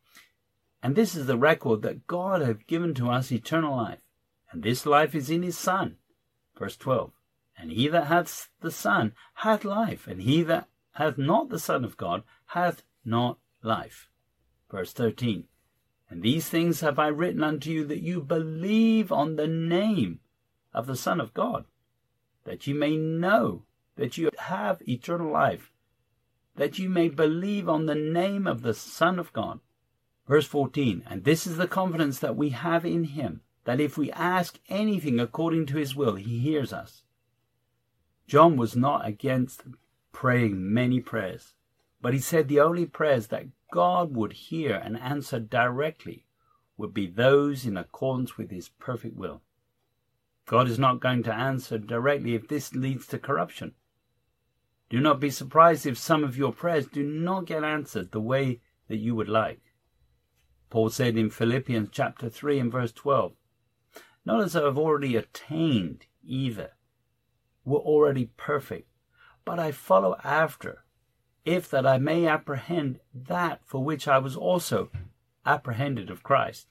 And this is the record that God hath given to us eternal life, and this life is in his Son. Verse 12. And he that hath the Son hath life, and he that hath not the Son of God hath not life. Verse 13. And these things have I written unto you, that you believe on the name of the Son of God, that you may know that you have eternal life, that you may believe on the name of the Son of God. Verse 14. And this is the confidence that we have in him, that if we ask anything according to his will, he hears us. John was not against praying many prayers, but he said the only prayers that God would hear and answer directly would be those in accordance with his perfect will. God is not going to answer directly if this leads to corruption. Do not be surprised if some of your prayers do not get answered the way that you would like. Paul said in Philippians chapter 3 and verse 12, not as I have already attained either, were already perfect, but I follow after, if that I may apprehend that for which I was also apprehended of Christ.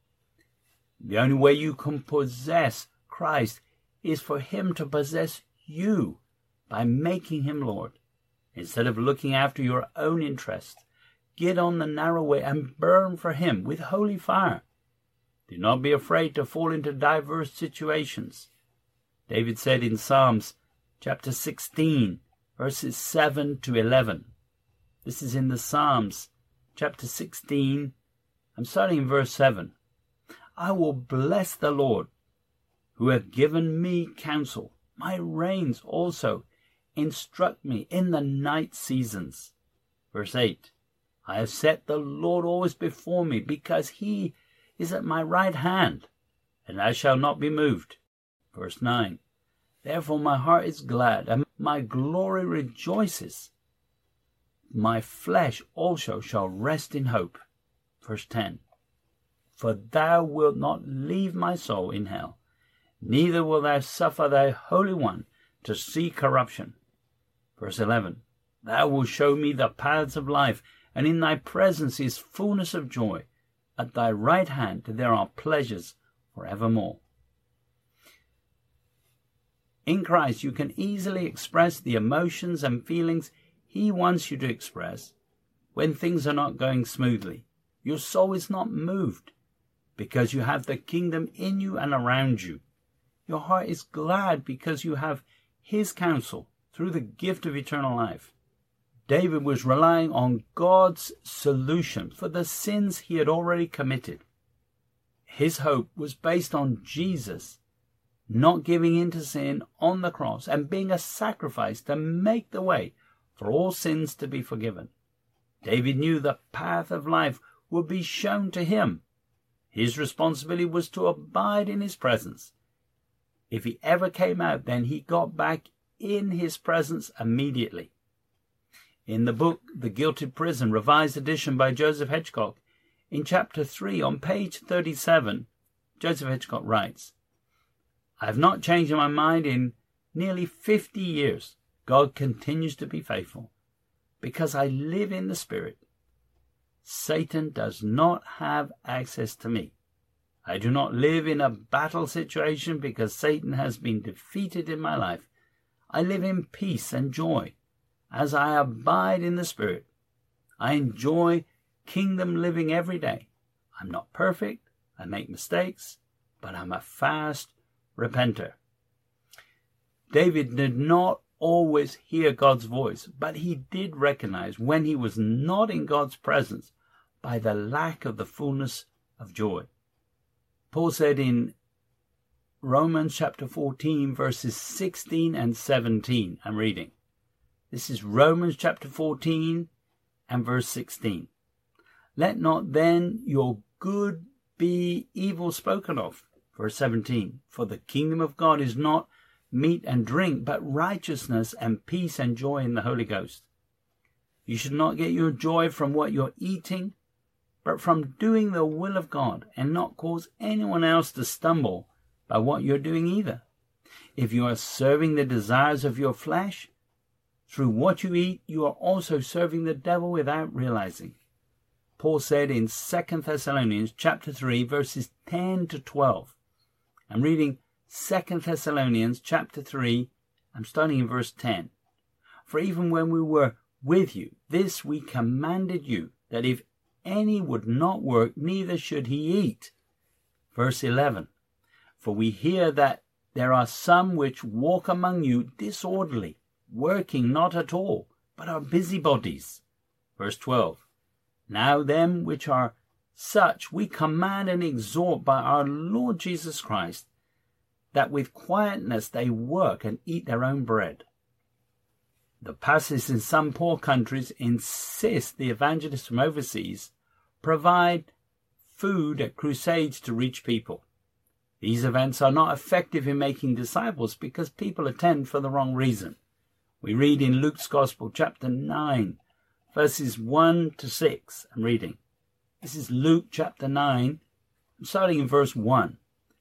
The only way you can possess Christ is for him to possess you by making him Lord. Instead of looking after your own interests, get on the narrow way and burn for him with holy fire. Do not be afraid to fall into diverse situations. David said in Psalms chapter 16, verses 7 to 11. This is in the Psalms chapter 16 I'm starting in verse 7. I will bless the Lord, who hath given me counsel. My reins also instruct me in the night seasons. Verse 8. I have set the Lord always before me, because he is at my right hand, and I shall not be moved. Verse 9. Therefore my heart is glad, and my glory rejoices. My flesh also shall rest in hope. Verse 10. For thou wilt not leave my soul in hell, neither wilt thou suffer thy Holy One to see corruption. Verse 11. Thou wilt show me the paths of life, and in thy presence is fullness of joy. At thy right hand there are pleasures forevermore. In Christ you can easily express the emotions and feelings he wants you to express when things are not going smoothly. Your soul is not moved because you have the kingdom in you and around you. Your heart is glad because you have his counsel through the gift of eternal life. David was relying on God's solution for the sins he had already committed. His hope was based on Jesus not giving in to sin on the cross and being a sacrifice to make the way for all sins to be forgiven. David knew the path of life would be shown to him. His responsibility was to abide in his presence. If he ever came out, then he got back in his presence immediately. In the book The Gilded Prison, Revised Edition by Joseph Hedgecock, in chapter 3 on page 37, Joseph Hedgecock writes, I have not changed my mind in nearly 50 years. God continues to be faithful because I live in the Spirit. Satan does not have access to me. I do not live in a battle situation because Satan has been defeated in my life. I live in peace and joy as I abide in the Spirit. I enjoy kingdom living every day. I'm not perfect. I make mistakes, but I'm a fast repenter. David did not always hear God's voice, but he did recognize when he was not in God's presence by the lack of the fullness of joy. Paul said in Romans chapter 14, verses 16 and 17, I'm reading. This is Romans chapter 14 and verse 16. Let not then your good be evil spoken of. Verse 17. For the kingdom of God is not meat and drink, but righteousness and peace and joy in the Holy Ghost. You should not get your joy from what you're eating, but from doing the will of God, and not cause anyone else to stumble by what you're doing either. If you are serving the desires of your flesh, through what you eat, you are also serving the devil without realizing. Paul said in 2 Thessalonians chapter 3, verses 10 to 12. I'm reading 2 Thessalonians chapter 3, I'm starting in verse 10. For even when we were with you, this we commanded you, that if any would not work, neither should he eat. Verse 11. For we hear that there are some which walk among you disorderly, working not at all, but are busybodies. Verse 12. Now them which are such we command and exhort by our Lord Jesus Christ, that with quietness they work and eat their own bread. The pastors in some poor countries insist the evangelists from overseas provide food at crusades to reach people. These events are not effective in making disciples because people attend for the wrong reason. We read in Luke's Gospel, chapter 9, verses 1 to 6. I'm reading. This is Luke chapter 9, starting in verse 1.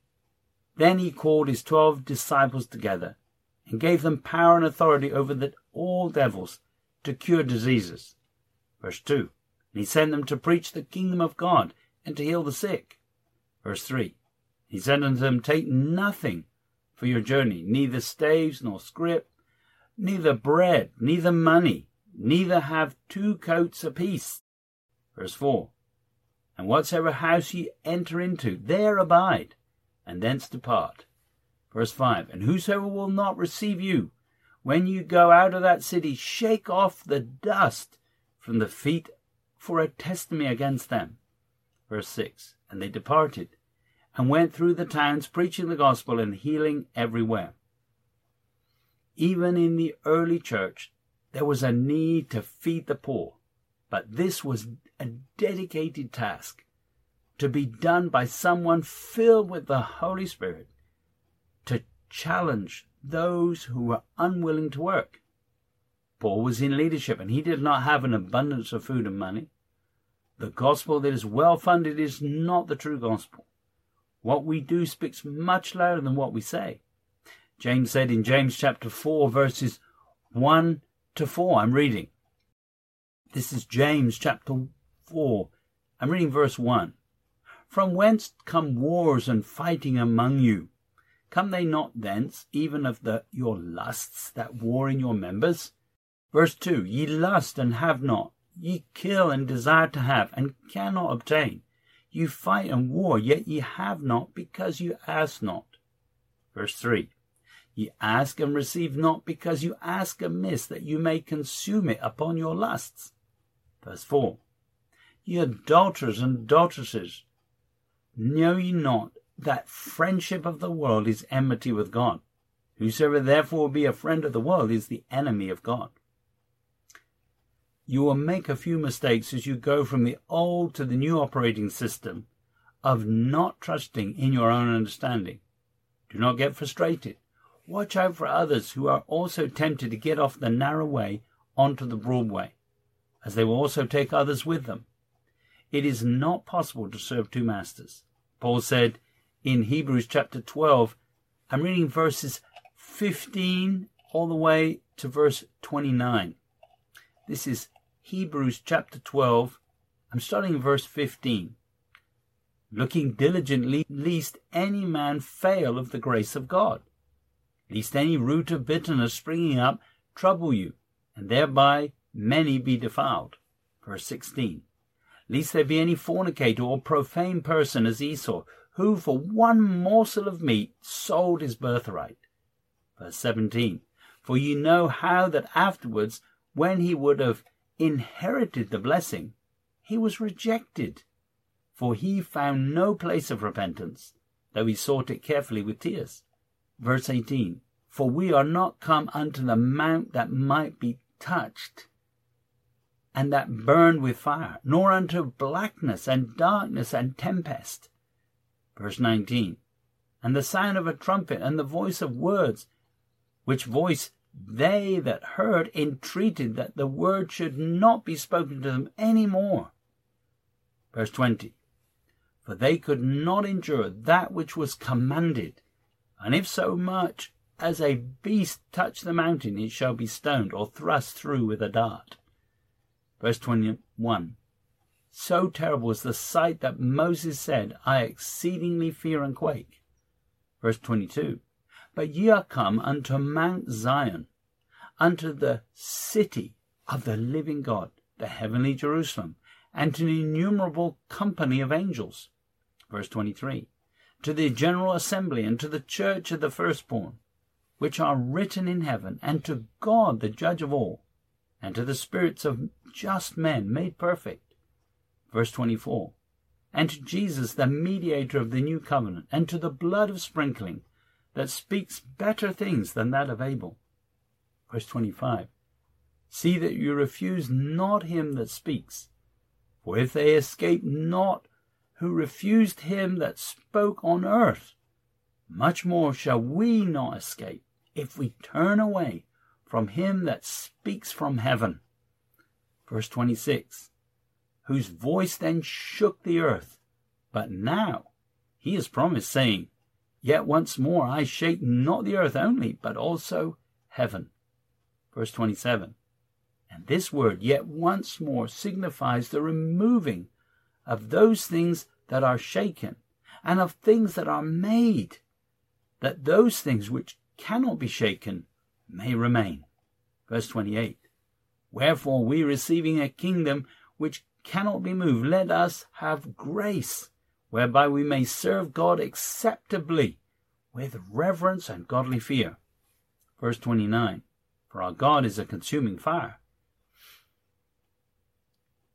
Then he called his 12 disciples together and gave them power and authority over all devils to cure diseases. Verse 2. And he sent them to preach the kingdom of God and to heal the sick. Verse 3. He said unto them, take nothing for your journey, neither staves nor scrip, neither bread, neither money, neither have 2 coats apiece. Verse 4. And whatsoever house ye enter into, there abide, and thence depart. Verse 5. And whosoever will not receive you, when you go out of that city, shake off the dust from the feet for a testimony against them. Verse 6, and they departed and went through the towns preaching the gospel and healing everywhere. Even in the early church, there was a need to feed the poor, but this was a dedicated task to be done by someone filled with the Holy Spirit to challenge those who were unwilling to work. Paul was in leadership, and he did not have an abundance of food and money. The gospel that is well-funded is not the true gospel. What we do speaks much louder than what we say. James said in James chapter 4, verses 1 to 4, I'm reading. This is James chapter 4. I'm reading verse 1. From whence come wars and fighting among you? Come they not thence, even of your lusts that war in your members? Verse 2, ye lust and have not, ye kill and desire to have, and cannot obtain. You fight and war, yet ye have not, because you ask not. Verse 3, ye ask and receive not, because you ask amiss, that you may consume it upon your lusts. Verse 4, ye adulterers and adulteresses, know ye not that friendship of the world is enmity with God? Whosoever therefore will be a friend of the world is the enemy of God. You will make a few mistakes as you go from the old to the new operating system of not trusting in your own understanding. Do not get frustrated. Watch out for others who are also tempted to get off the narrow way onto the broad way, as they will also take others with them. It is not possible to serve two masters. Paul said in Hebrews chapter 12, I'm reading verses 15 all the way to verse 29. This is Hebrews chapter 12. I'm starting in verse 15. Looking diligently, lest any man fail of the grace of God, lest any root of bitterness springing up trouble you, and thereby many be defiled. Verse 16. Lest there be any fornicator or profane person as Esau, who for one morsel of meat sold his birthright. Verse 17. For ye know how that afterwards, when he would have inherited the blessing, he was rejected, for he found no place of repentance, though he sought it carefully with tears. Verse 18. For we are not come unto the mount that might be touched, and that burned with fire, nor unto blackness and darkness and tempest. Verse 19. And the sound of a trumpet and the voice of words, which voice they that heard entreated that the word should not be spoken to them any more. Verse 20. For they could not endure that which was commanded, and if so much as a beast touch the mountain, it shall be stoned or thrust through with a dart. Verse 21. So terrible was the sight that Moses said, I exceedingly fear and quake. Verse 22. But ye are come unto Mount Zion, unto the city of the living God, the heavenly Jerusalem, and to an innumerable company of angels. Verse 23. To the general assembly, and to the church of the firstborn, which are written in heaven, and to God the judge of all, and to the spirits of just men made perfect. Verse 24. And to Jesus, the mediator of the new covenant, and to the blood of sprinkling, that speaks better things than that of Abel. Verse 25. See that you refuse not him that speaks. For if they escape not who refused him that spoke on earth, much more shall we not escape, if we turn away from him that speaks from heaven. Verse 26. Whose voice then shook the earth, but now he has promised, saying, Yet once more I shake not the earth only, but also heaven. Verse 27. And this word, yet once more, signifies the removing of those things that are shaken, and of things that are made, that those things which cannot be shaken may remain. Verse 28. Wherefore we, receiving a kingdom which cannot be moved, let us have grace, whereby we may serve God acceptably, with reverence and godly fear. Verse 29. For our God is a consuming fire.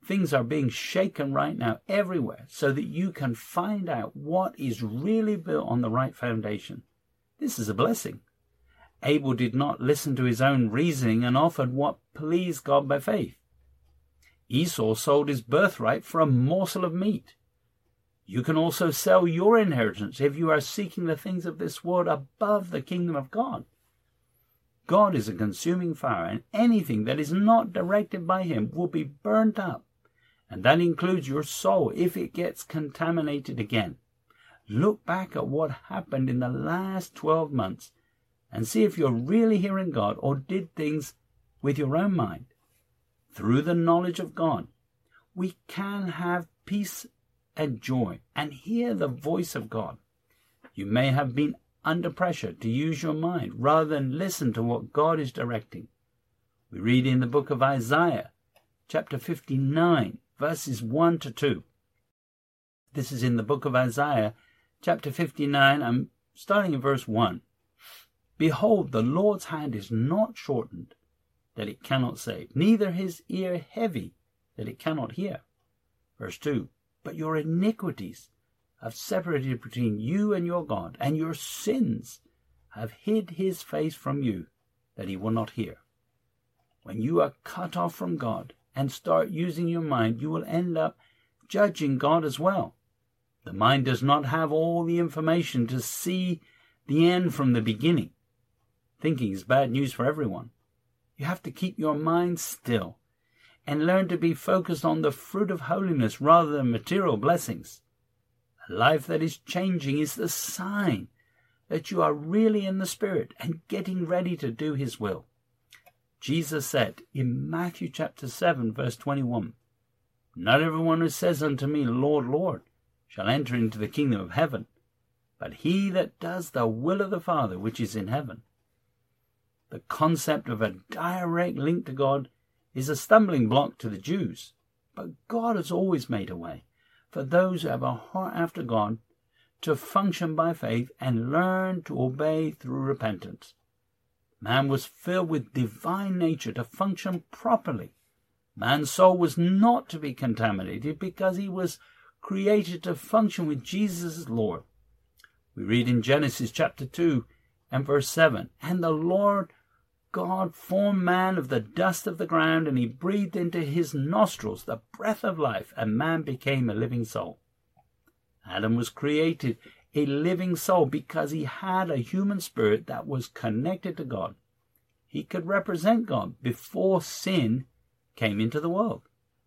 Things are being shaken right now everywhere so that you can find out what is really built on the right foundation. This is a blessing. Abel did not listen to his own reasoning and offered what pleased God by faith. Esau sold his birthright for a morsel of meat. You can also sell your inheritance if you are seeking the things of this world above the kingdom of God. God is a consuming fire, and anything that is not directed by him will be burnt up. And that includes your soul if it gets contaminated again. Look back at what happened in the last 12 months and see if you're really hearing God or did things with your own mind. Through the knowledge of God, we can have peace and joy and hear the voice of God. You may have been under pressure to use your mind rather than listen to what God is directing. We read in the book of Isaiah, chapter 59, verses 1 to 2. This is in the book of Isaiah, chapter 59. I'm starting in verse 1. Behold, the Lord's hand is not shortened, that it cannot save, neither his ear heavy, that it cannot hear. Verse 2. But your iniquities have separated between you and your God, and your sins have hid his face from you, that he will not hear. When you are cut off from God and start using your mind, you will end up judging God as well. The mind does not have all the information to see the end from the beginning. Thinking is bad news for everyone. You have to keep your mind still and learn to be focused on the fruit of holiness rather than material blessings. A life that is changing is the sign that you are really in the Spirit and getting ready to do his will. Jesus said in Matthew chapter 7, verse 21, Not everyone who says unto me, Lord, Lord, shall enter into the kingdom of heaven, but he that does the will of the Father which is in heaven. The concept of a direct link to God is a stumbling block to the Jews, but God has always made a way for those who have a heart after God to function by faith and learn to obey through repentance. Man was filled with divine nature to function properly. Man's soul was not to be contaminated because he was created to function with Jesus as Lord. We read in Genesis chapter 2 and verse 7, And the Lord God formed man of the dust of the ground, and he breathed into his nostrils the breath of life, and man became a living soul. Adam was created a living soul because he had a human spirit that was connected to God. He could represent God before sin came into the world.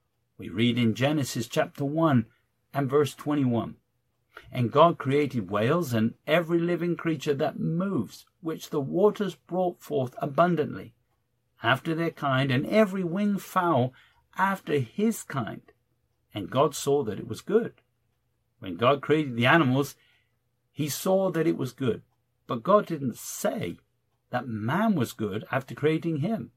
We read in Genesis chapter 1 and verse 21, And God created whales and every living creature that moves, which the waters brought forth abundantly, after their kind, and every winged fowl after his kind. And God saw that it was good. When God created the animals, he saw that it was good. But God didn't say that man was good after creating him.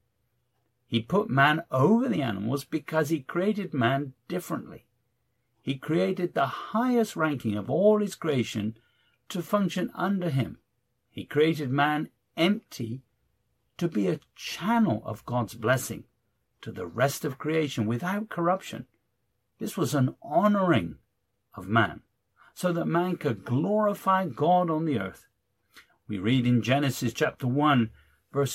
He put man over the animals because he created man differently. He created the highest ranking of all his creation to function under him. He created man empty to be a channel of God's blessing to the rest of creation without corruption. This was an honoring of man, so that man could glorify God on the earth. We read in Genesis chapter 1, verse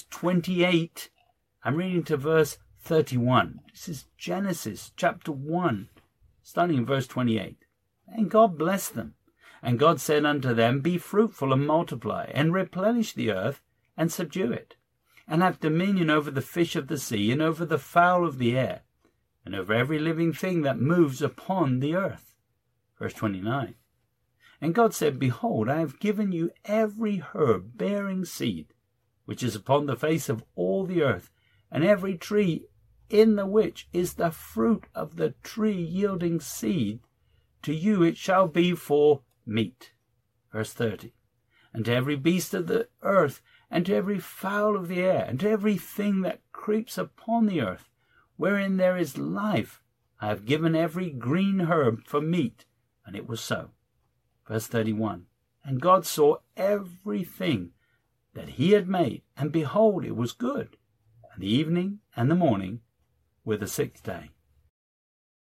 28. I'm reading to verse 31. This is Genesis chapter 1, starting in verse 28. And God blessed them. And God said unto them, Be fruitful and multiply, and replenish the earth, and subdue it, and have dominion over the fish of the sea, and over the fowl of the air, and over every living thing that moves upon the earth. Verse 29. And God said, Behold, I have given you every herb bearing seed, which is upon the face of all the earth, and every tree in the which is the fruit of the tree yielding seed, to you it shall be for meat. Verse 30. And to every beast of the earth, and to every fowl of the air, and to every thing that creeps upon the earth, wherein there is life, I have given every green herb for meat. And it was so. Verse 31. And God saw everything that he had made, and behold, it was good. And the evening and the morning were the sixth day.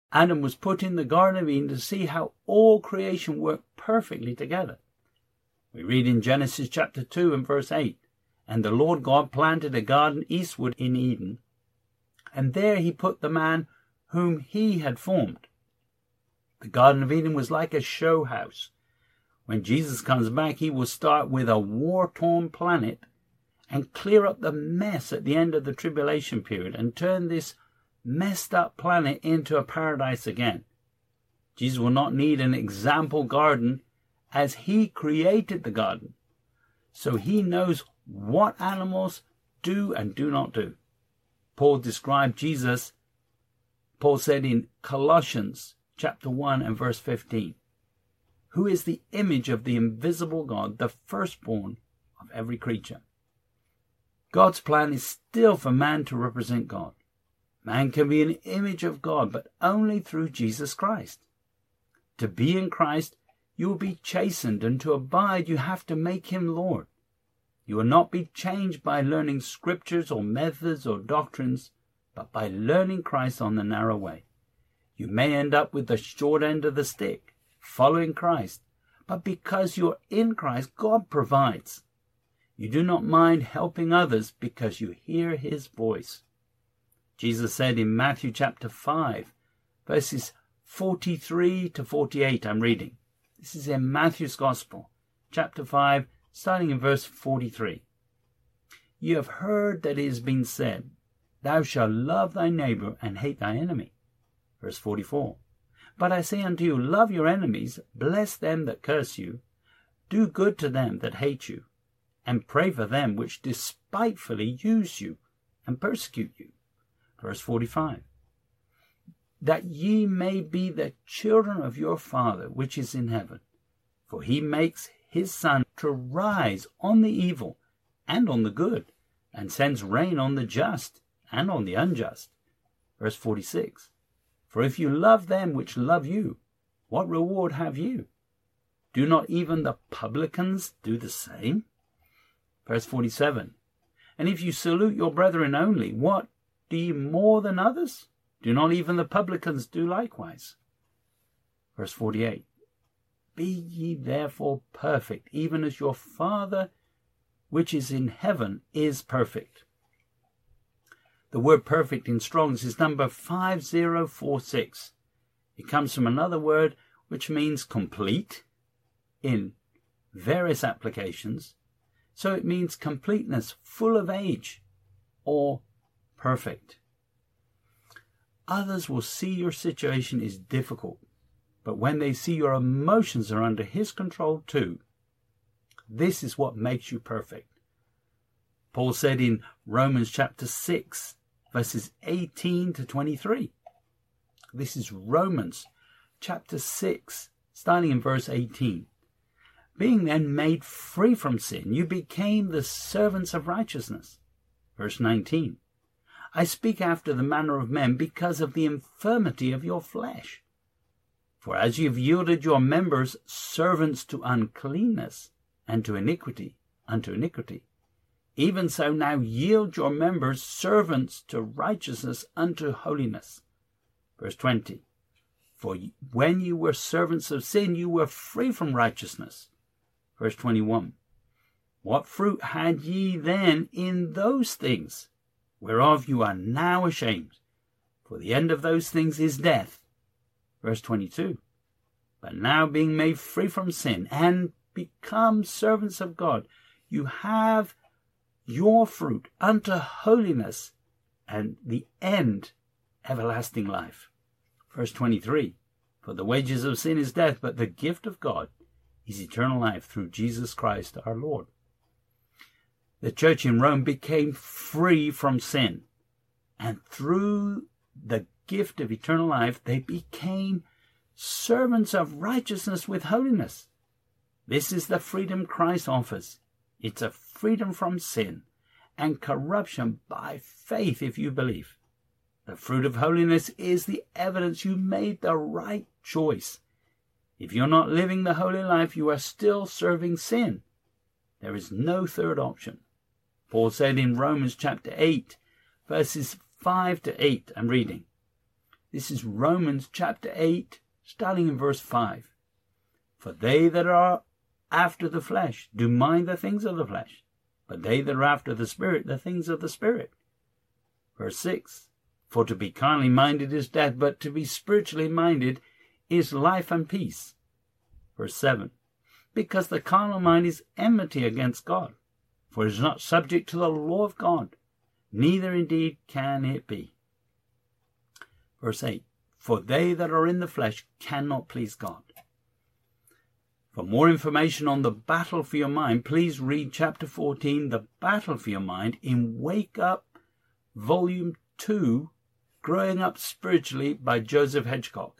Adam was put in the Garden of Eden to see how all creation worked perfectly together. We read in Genesis chapter 2 and verse 8, "And the Lord God planted a garden eastward in Eden, and there he put the man whom he had formed." The Garden of Eden was like a show house. When Jesus comes back, he will start with a war-torn planet and clear up the mess at the end of the tribulation period and turn this messed up planet into a paradise again. Jesus will not need an example garden, as he created the garden. So he knows what animals do and do not do. Paul described Jesus. Paul said in Colossians chapter 1 and verse 15, "Who is the image of the invisible God, the firstborn of every creature." God's plan is still for man to represent God. Man can be an image of God, but only through Jesus Christ. To be in Christ, you will be chastened, and to abide, you have to make him Lord. You will not be changed by learning scriptures or methods or doctrines, but by learning Christ on the narrow way. You may end up with the short end of the stick, following Christ, but because you're in Christ, God provides. You do not mind helping others because you hear his voice. Jesus said in Matthew chapter 5, verses 43 to 48, I'm reading. This is in Matthew's Gospel, chapter 5, starting in verse 43. "You have heard that it has been said, 'Thou shalt love thy neighbor and hate thy enemy.'" Verse 44. "But I say unto you, love your enemies, bless them that curse you, do good to them that hate you, and pray for them which despitefully use you and persecute you." Verse 45. "That ye may be the children of your Father which is in heaven. For he makes his sun to rise on the evil and on the good, and sends rain on the just and on the unjust." Verse 46. "For if you love them which love you, what reward have you? Do not even the publicans do the same?" Verse 47. "And if you salute your brethren only, what, do ye more than others? Do not even the publicans do likewise?" Verse 48. "Be ye therefore perfect, even as your Father which is in heaven is perfect." The word perfect in Strong's is number 5046. It comes from another word which means complete in various applications. So it means completeness, full of age, or perfect. Others will see your situation is difficult, but when they see your emotions are under his control too, this is what makes you perfect. Paul said in Romans chapter 6, verses 18 to 23. This is Romans chapter 6, starting in verse 18. "Being then made free from sin, you became the servants of righteousness." Verse 19. "I speak after the manner of men because of the infirmity of your flesh. For as you have yielded your members servants to uncleanness and to iniquity unto iniquity, even so now yield your members servants to righteousness unto holiness." Verse 20. "For when you were servants of sin, you were free from righteousness." Verse 21. "What fruit had ye then in those things, whereof you are now ashamed? For the end of those things is death." Verse 22. "But now being made free from sin and become servants of God, you have your fruit unto holiness, and the end everlasting life." Verse 23. "For the wages of sin is death, but the gift of God is eternal life through Jesus Christ our Lord." The church in Rome became free from sin, and through the gift of eternal life, they became servants of righteousness with holiness. This is the freedom Christ offers. It's a freedom from sin and corruption by faith if you believe. The fruit of holiness is the evidence you made the right choice. If you're not living the holy life, you are still serving sin. There is no third option. Paul said in Romans chapter 8, verses 5 to 8, I'm reading. This is Romans chapter 8, starting in verse 5. For they that are after the flesh do mind the things of the flesh, but they that are after the Spirit, the things of the Spirit. Verse 6. For to be carnally minded is death, but to be spiritually minded is life and peace. Verse 7. Because the carnal mind is enmity against God, for it is not subject to the law of God, neither indeed can it be. Verse 8. For they that are in the flesh cannot please God. For more information on the battle for your mind, please read chapter 14, The Battle for Your Mind, in Wake Up, Volume 2, Growing Up Spiritually by Joseph Hedgecock.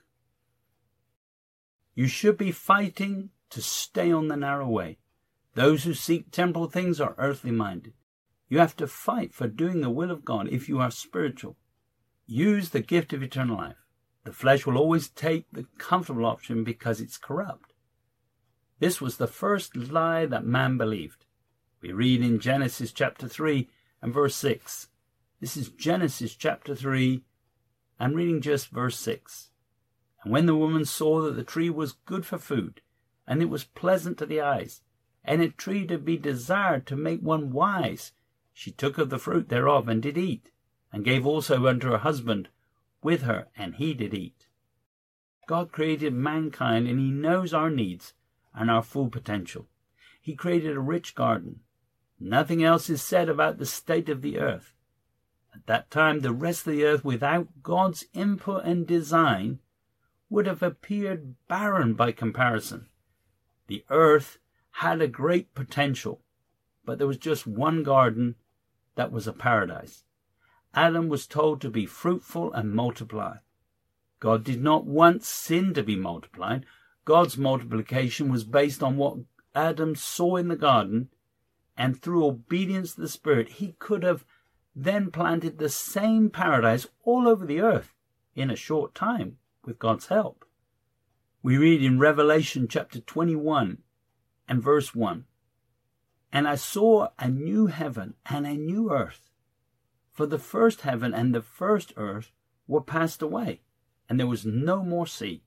You should be fighting to stay on the narrow way. Those who seek temporal things are earthly minded. You have to fight for doing the will of God if you are spiritual. Use the gift of eternal life. The flesh will always take the comfortable option because it's corrupt. This was the first lie that man believed. We read in Genesis chapter 3 and verse 6. This is Genesis chapter 3. I'm reading just verse 6. And when the woman saw that the tree was good for food, and it was pleasant to the eyes, and a tree to be desired to make one wise, she took of the fruit thereof and did eat, and gave also unto her husband with her, and he did eat. God created mankind, and he knows our needs and our full potential. He created a rich garden. Nothing else is said about the state of the earth. At that time, the rest of the earth, without God's input and design, would have appeared barren by comparison. The earth had a great potential, but there was just one garden that was a paradise. Adam was told to be fruitful and multiply. God did not want sin to be multiplied. God's multiplication was based on what Adam saw in the garden, and through obedience to the Spirit, he could have then planted the same paradise all over the earth in a short time with God's help. We read in Revelation chapter 21 and verse 1, And I saw a new heaven and a new earth, for the first heaven and the first earth were passed away, and there was no more sea.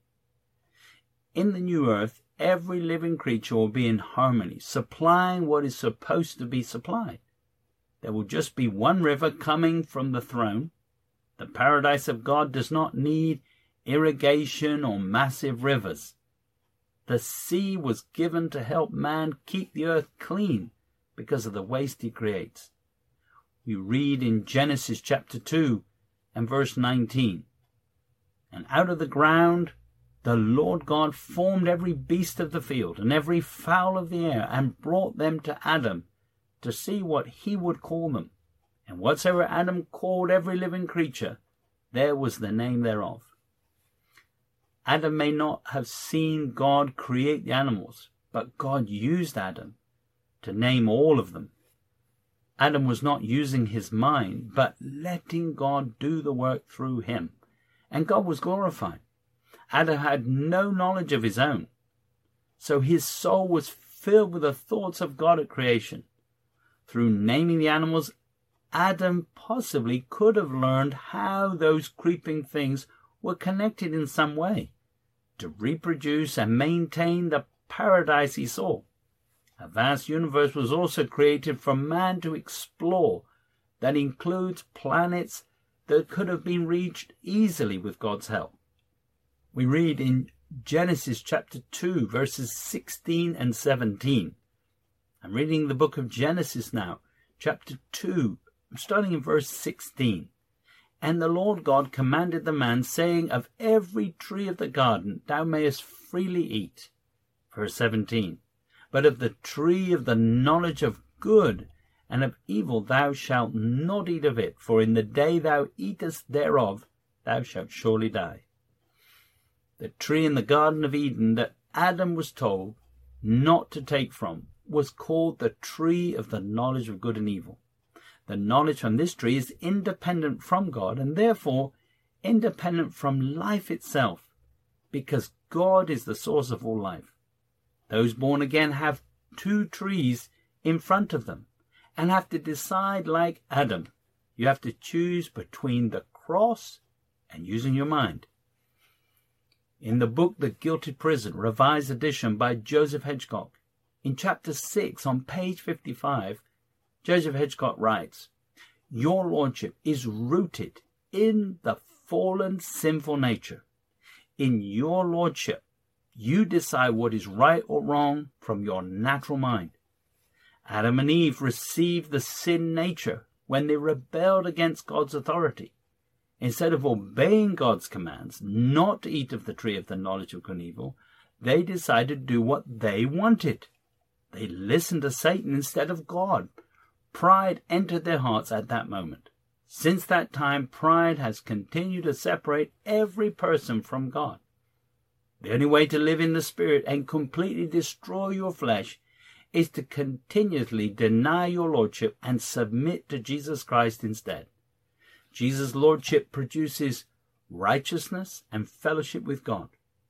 In the new earth, every living creature will be in harmony, supplying what is supposed to be supplied. There will just be one river coming from the throne. The paradise of God does not need irrigation or massive rivers. The sea was given to help man keep the earth clean because of the waste he creates. We read in Genesis chapter 2 and verse 19, And out of the ground the Lord God formed every beast of the field and every fowl of the air, and brought them to Adam to see what he would call them. And whatsoever Adam called every living creature, there was the name thereof. Adam may not have seen God create the animals, but God used Adam to name all of them. Adam was not using his mind, but letting God do the work through him. And God was glorified. Adam had no knowledge of his own, so his soul was filled with the thoughts of God at creation. Through naming the animals, Adam possibly could have learned how those creeping things were connected in some way to reproduce and maintain the paradise he saw. A vast universe was also created for man to explore that includes planets that could have been reached easily with God's help. We read in Genesis chapter 2, verses 16 and 17. I'm reading the book of Genesis now, chapter 2, starting in verse 16. And the Lord God commanded the man, saying, Of every tree of the garden thou mayest freely eat. Verse 17. But of the tree of the knowledge of good and of evil thou shalt not eat of it, for in the day thou eatest thereof thou shalt surely die. The tree in the Garden of Eden that Adam was told not to take from was called the tree of the knowledge of good and evil. The knowledge from this tree is independent from God, and therefore independent from life itself, because God is the source of all life. Those born again have two trees in front of them and have to decide like Adam. You have to choose between the cross and using your mind. In the book The Guilty Prison, Revised Edition by Joseph Hedgecock, in chapter 6 on page 55, Joseph Hedgecock writes, "Your lordship is rooted in the fallen sinful nature. In your lordship, you decide what is right or wrong from your natural mind. Adam and Eve received the sin nature when they rebelled against God's authority. Instead of obeying God's commands not to eat of the tree of the knowledge of good and evil, they decided to do what they wanted. They listened to Satan instead of God. Pride entered their hearts at that moment. Since that time, pride has continued to separate every person from God. The only way to live in the Spirit and completely destroy your flesh is to continuously deny your lordship and submit to Jesus Christ instead. Jesus' lordship produces righteousness and fellowship with God.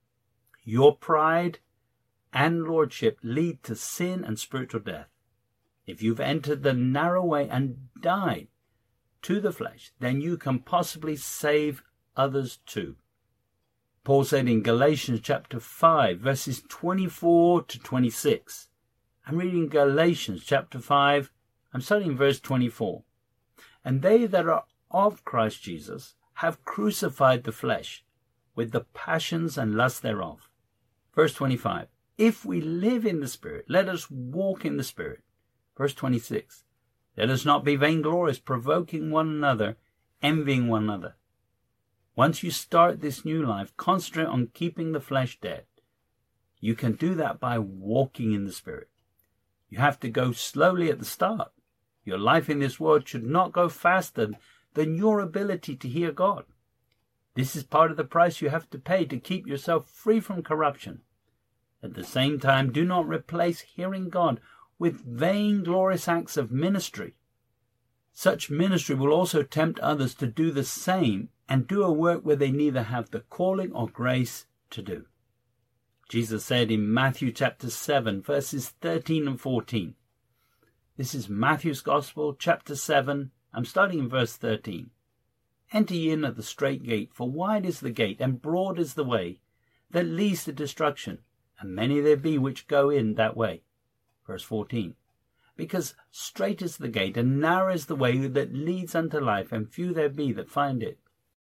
Your pride and lordship lead to sin and spiritual death. If you've entered the narrow way and died to the flesh, then you can possibly save others too. Paul said in Galatians chapter 5, verses 24 to 26. I'm reading Galatians chapter 5. I'm starting in verse 24. "And they that are of Christ Jesus have crucified the flesh with the passions and lusts thereof." Verse 25. "If we live in the Spirit, let us walk in the Spirit." Verse 26. "Let us not be vainglorious, provoking one another, envying one another." Once you start this new life, concentrate on keeping the flesh dead. You can do that by walking in the Spirit. You have to go slowly at the start. Your life in this world should not go faster than your ability to hear God. This is part of the price you have to pay to keep yourself free from corruption. At the same time, do not replace hearing God with vainglorious acts of ministry. Such ministry will also tempt others to do the same and do a work where they neither have the calling or grace to do. Jesus said in Matthew chapter 7, verses 13 and 14. This is Matthew's Gospel, chapter 7. I'm starting in verse 13. "Enter ye in at the strait gate, for wide is the gate, and broad is the way that leads to destruction, and many there be which go in that way." Verse 14. "Because strait is the gate, and narrow is the way that leads unto life, and few there be that find it."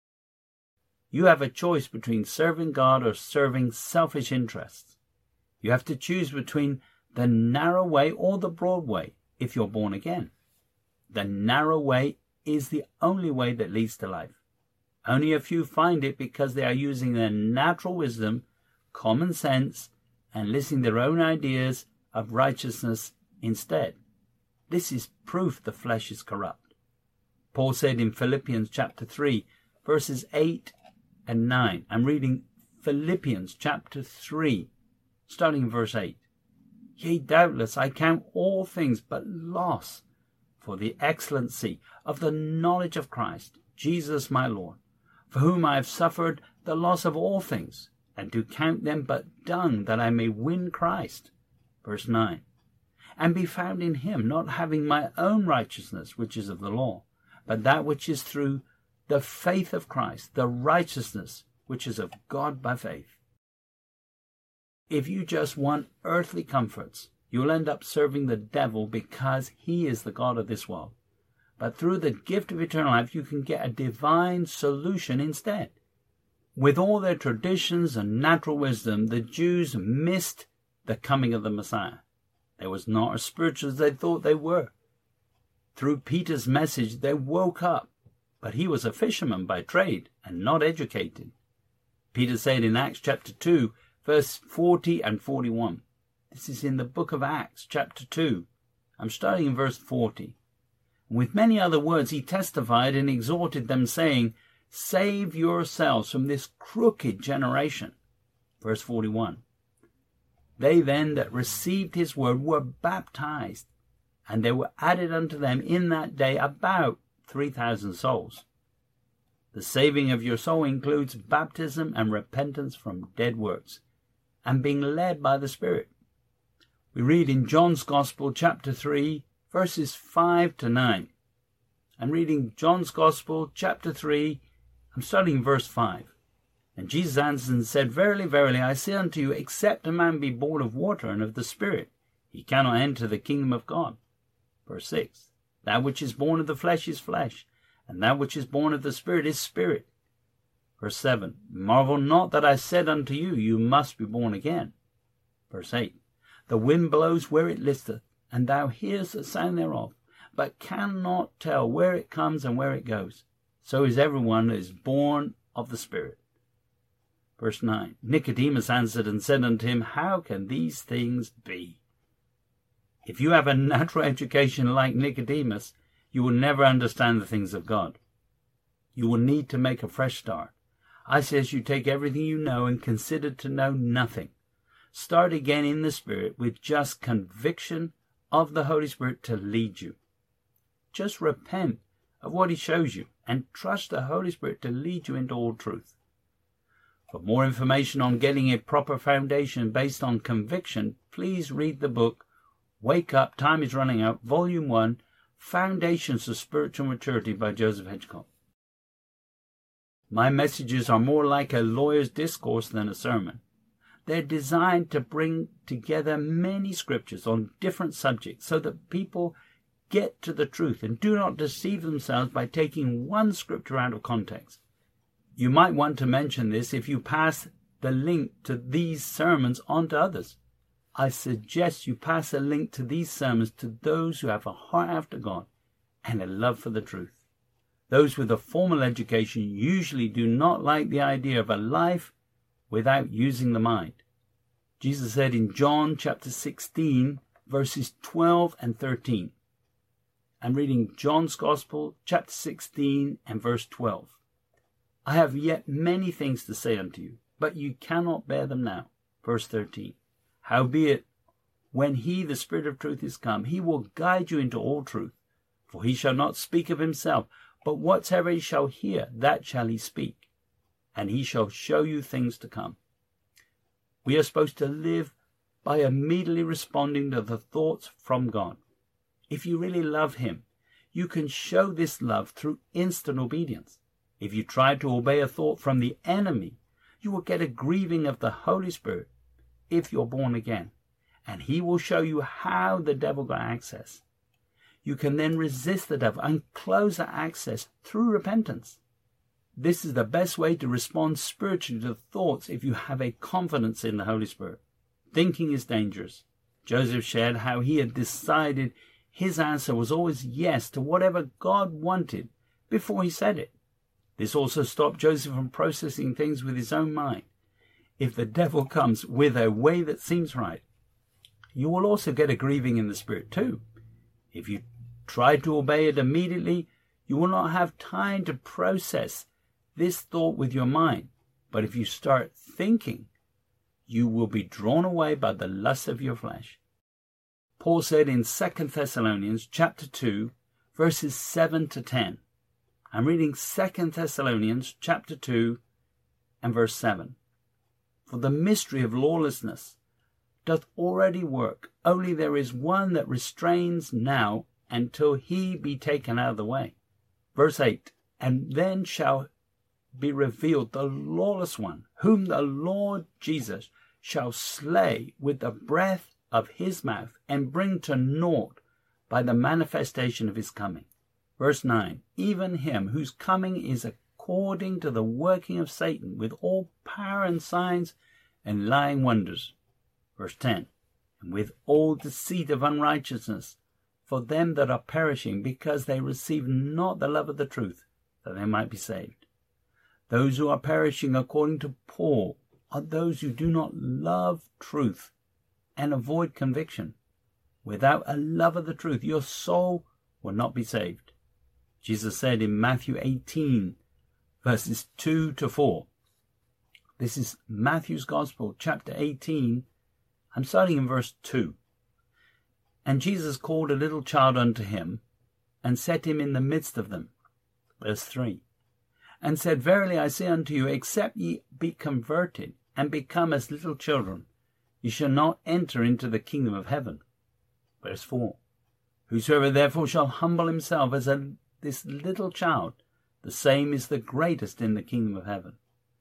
You have a choice between serving God or serving selfish interests. You have to choose between the narrow way or the broad way if you're born again. The narrow way is the only way that leads to life. Only a few find it because they are using their natural wisdom, common sense, and listening to their own ideas of righteousness instead. This is proof the flesh is corrupt. Paul said in Philippians chapter 3, verses 8 and 9. I'm reading Philippians chapter 3, starting in verse 8. "Yea, doubtless I count all things but loss for the excellency of the knowledge of Christ, Jesus my Lord, for whom I have suffered the loss of all things, and do count them but dung, that I may win Christ." Verse 9. "And be found in him, not having my own righteousness, which is of the law, but that which is through the faith of Christ, the righteousness which is of God by faith." If you just want earthly comforts, you'll end up serving the devil because he is the God of this world. But through the gift of eternal life, you can get a divine solution instead. With all their traditions and natural wisdom, the Jews missed the coming of the Messiah. They was not as spiritual as they thought they were. Through Peter's message, they woke up, but he was a fisherman by trade and not educated. Peter said in Acts chapter 2, verse 40 and 41. This is in the book of Acts chapter 2. I'm starting in verse 40. "And with many other words he testified and exhorted them, saying, Save yourselves from this crooked generation." Verse 41. "They then that received his word were baptized, and there were added unto them in that day about 3,000 souls." The saving of your soul includes baptism and repentance from dead works, and being led by the Spirit. We read in John's Gospel, chapter 3, verses 5 to 9. I'm reading John's Gospel, chapter 3, I'm starting in verse 5. And Jesus answered and said, Verily, verily, I say unto you, except a man be born of water and of the Spirit, he cannot enter the kingdom of God. Verse 6. That which is born of the flesh is flesh, and that which is born of the Spirit is spirit. Verse 7. Marvel not that I said unto you, you must be born again. Verse 8. The wind blows where it listeth, and thou hearest the sound thereof, but cannot tell where it comes and where it goes. So is everyone that is born of the Spirit. Verse 9. Nicodemus answered and said unto him, How can these things be? If you have a natural education like Nicodemus, you will never understand the things of God. You will need to make a fresh start. I suggest you take everything you know and consider to know nothing. Start again in the Spirit with just conviction of the Holy Spirit to lead you. Just repent of what He shows you and trust the Holy Spirit to lead you into all truth. For more information on getting a proper foundation based on conviction, please read the book Wake Up, Time is Running Out, Volume 1, Foundations of Spiritual Maturity by Joseph Hedgecott. My messages are more like a lawyer's discourse than a sermon. They're designed to bring together many scriptures on different subjects so that people get to the truth and do not deceive themselves by taking one scripture out of context. You might want to mention this if you pass the link to these sermons on to others. I suggest you pass a link to these sermons to those who have a heart after God and a love for the truth. Those with a formal education usually do not like the idea of a life without using the mind. Jesus said in John chapter 16, verses 12 and 13. I'm reading John's Gospel, chapter 16 and verse 12. I have yet many things to say unto you, but you cannot bear them now. Verse 13. Howbeit, when He, the Spirit of truth, is come, He will guide you into all truth. For He shall not speak of Himself, but whatsoever He shall hear, that shall He speak. And He shall show you things to come. We are supposed to live by immediately responding to the thoughts from God. If you really love Him, you can show this love through instant obedience. If you try to obey a thought from the enemy, you will get a grieving of the Holy Spirit if you're born again, and He will show you how the devil got access. You can then resist the devil and close that access through repentance. This is the best way to respond spiritually to thoughts if you have a confidence in the Holy Spirit. Thinking is dangerous. Joseph shared how he had decided his answer was always yes to whatever God wanted before he said it. This also stopped Joseph from processing things with his own mind. If the devil comes with a way that seems right, you will also get a grieving in the Spirit too. If you try to obey it immediately, you will not have time to process this thought with your mind. But if you start thinking, you will be drawn away by the lust of your flesh. Paul said in 2 Thessalonians chapter 2, verses 7 to 10. I'm reading 2 Thessalonians chapter 2 and verse 7. For the mystery of lawlessness doth already work, only there is one that restrains now until he be taken out of the way. Verse 8. And then shall be revealed the lawless one, whom the Lord Jesus shall slay with the breath of his mouth, and bring to naught by the manifestation of his coming. Verse 9. Even him whose coming is according to the working of Satan, with all power and signs and lying wonders. Verse 10. And with all deceit of unrighteousness for them that are perishing, because they receive not the love of the truth, that they might be saved. Those who are perishing, according to Paul, are those who do not love truth and avoid conviction. Without a love of the truth, your soul will not be saved. Jesus said in Matthew 18, verses 2 to 4. This is Matthew's Gospel, chapter 18. I'm starting in verse 2. And Jesus called a little child unto him, and set him in the midst of them. Verse 3. And said, Verily I say unto you, except ye be converted, and become as little children, ye shall not enter into the kingdom of heaven. Verse 4. Whosoever therefore shall humble himself as this little child, the same is the greatest in the kingdom of heaven.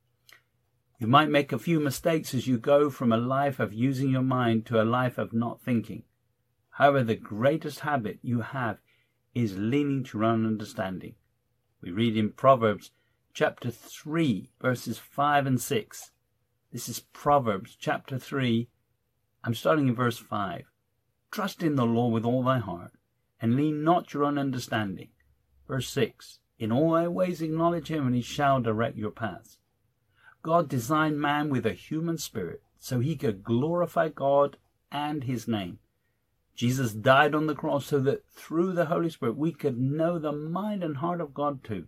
You might make a few mistakes as you go from a life of using your mind to a life of not thinking. However, the greatest habit you have is leaning to your own understanding. We read in Proverbs chapter 3, verses 5 and 6. This is Proverbs chapter 3. I'm starting in verse 5. Trust in the Lord with all thy heart, and lean not your own understanding. Verse 6. In all thy ways acknowledge him, and he shall direct your paths. God designed man with a human spirit so he could glorify God and his name. Jesus died on the cross so that through the Holy Spirit we could know the mind and heart of God too.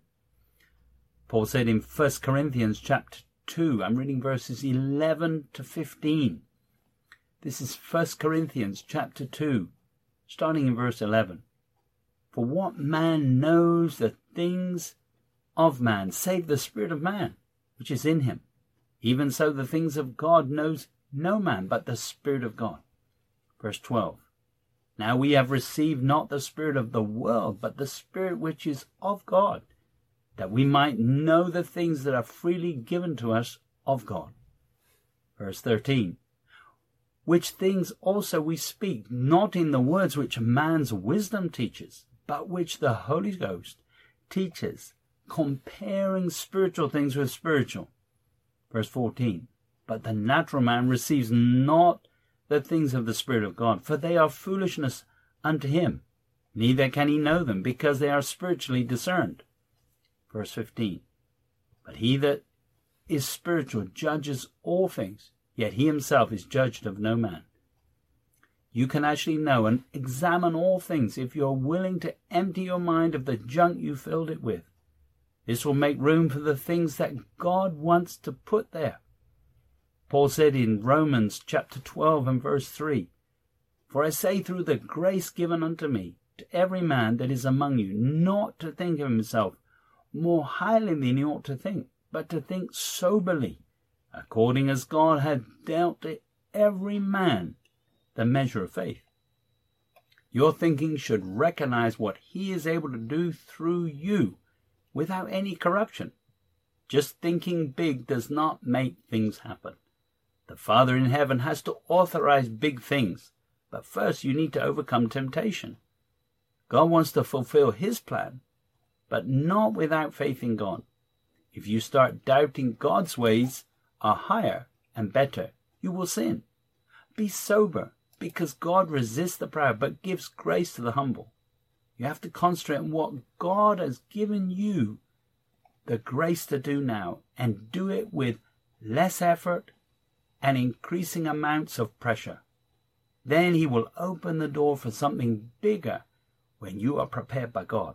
Paul said in 1 Corinthians chapter 2, I'm reading verses 11 to 15. This is 1 Corinthians chapter 2, starting in verse 11. For what man knows the things of man, save the spirit of man, which is in him? Even so the things of God knows no man, but the Spirit of God. Verse 12. Now we have received not the spirit of the world, but the Spirit which is of God, that we might know the things that are freely given to us of God. Verse 13. Which things also we speak, not in the words which man's wisdom teaches, but which the Holy Ghost teaches, comparing spiritual things with spiritual. Verse 14. But the natural man receives not the things of the Spirit of God, for they are foolishness unto him, neither can he know them, because they are spiritually discerned. Verse 15. But he that is spiritual judges all things, yet he himself is judged of no man. You can actually know and examine all things if you're willing to empty your mind of the junk you filled it with. This will make room for the things that God wants to put there. Paul said in Romans chapter 12 and verse 3, For I say through the grace given unto me, to every man that is among you, not to think of himself more highly than he ought to think, but to think soberly, according as God hath dealt to every man the measure of faith. Your thinking should recognize what he is able to do through you without any corruption. Just thinking big does not make things happen. The Father in heaven has to authorize big things, but first you need to overcome temptation. God wants to fulfill his plan, but not without faith in God. If you start doubting God's ways are higher and better, you will sin. Be sober, because God resists the proud, but gives grace to the humble. You have to concentrate on what God has given you the grace to do now, and do it with less effort and increasing amounts of pressure. Then he will open the door for something bigger when you are prepared by God.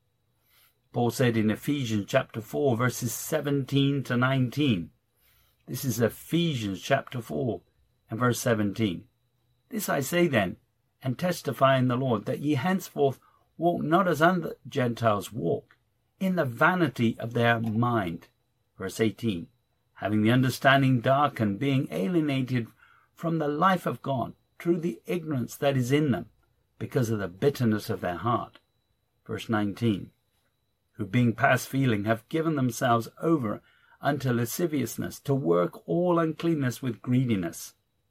Paul said in Ephesians chapter 4, verses 17 to 19. This is Ephesians chapter 4 and verse 17. This I say then, and testify in the Lord, that ye henceforth walk not as other Gentiles walk, in the vanity of their mind. Verse 18. Having the understanding darkened, being alienated from the life of God, through the ignorance that is in them, because of the bitterness of their heart. Verse 19. Who being past feeling have given themselves over unto lasciviousness, to work all uncleanness with greediness.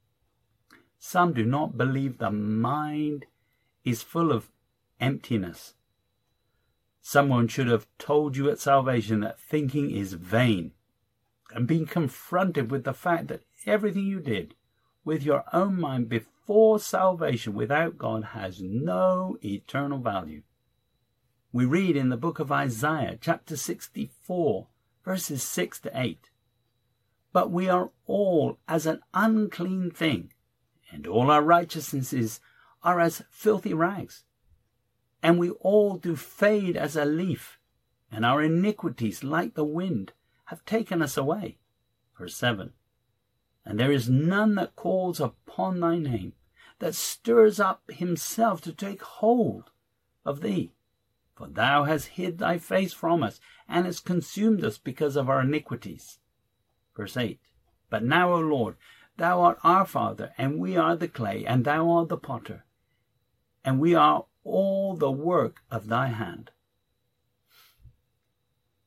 Some do not believe the mind is full of emptiness. Someone should have told you at salvation that thinking is vain, and being confronted with the fact that everything you did with your own mind before salvation without God has no eternal value. We read in the book of Isaiah, chapter 64, verses 6 to 8. But we are all as an unclean thing, and all our righteousnesses are as filthy rags. And we all do fade as a leaf, and our iniquities, like the wind, have taken us away. Verse 7. And there is none that calls upon thy name, that stirs up himself to take hold of thee. For thou hast hid thy face from us, and hast consumed us because of our iniquities. Verse 8. But now, O Lord, thou art our Father, and we are the clay, and thou art the potter, and we are all the work of thy hand.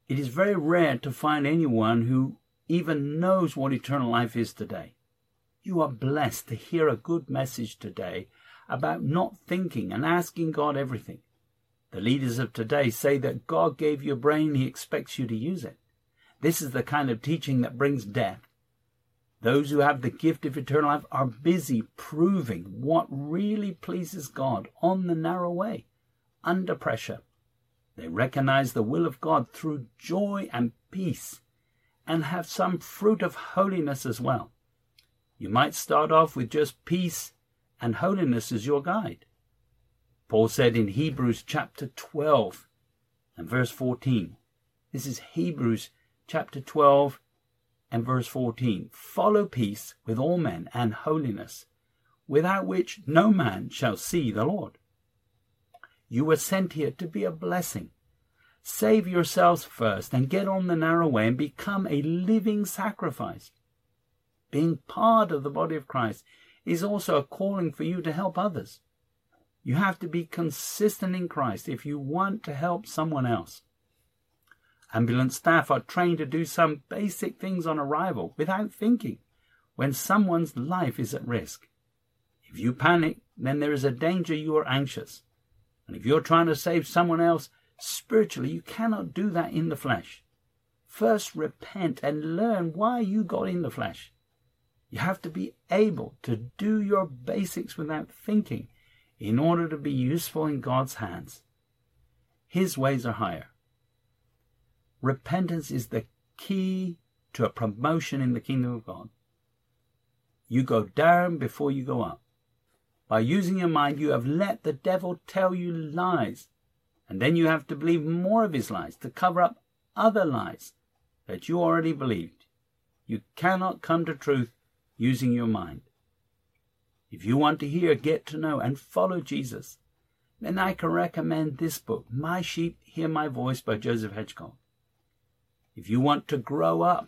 It is very rare to find anyone who even knows what eternal life is today. You are blessed to hear a good message today about not thinking and asking God everything. The leaders of today say that God gave you a brain, He expects you to use it. This is the kind of teaching that brings death. Those who have the gift of eternal life are busy proving what really pleases God on the narrow way, under pressure. They recognize the will of God through joy and peace, and have some fruit of holiness as well. You might start off with just peace and holiness as your guide. Paul said in Hebrews chapter 12 and verse 14, this is Hebrews chapter 12 and verse 14, follow peace with all men and holiness, without which no man shall see the Lord. You were sent here to be a blessing. Save yourselves first and get on the narrow way and become a living sacrifice. Being part of the body of Christ is also a calling for you to help others. You have to be consistent in Christ if you want to help someone else. Ambulance staff are trained to do some basic things on arrival without thinking when someone's life is at risk. If you panic, then there is a danger you are anxious. And if you're trying to save someone else spiritually, you cannot do that in the flesh. First, repent and learn why you got in the flesh. You have to be able to do your basics without thinking in order to be useful in God's hands. His ways are higher. Repentance is the key to a promotion in the kingdom of God. You go down before you go up. By using your mind, you have let the devil tell you lies, and then you have to believe more of his lies to cover up other lies that you already believed. You cannot come to truth using your mind. If you want to hear, get to know, and follow Jesus, then I can recommend this book, My Sheep Hear My Voice by Joseph Hedgecock. If you want to grow up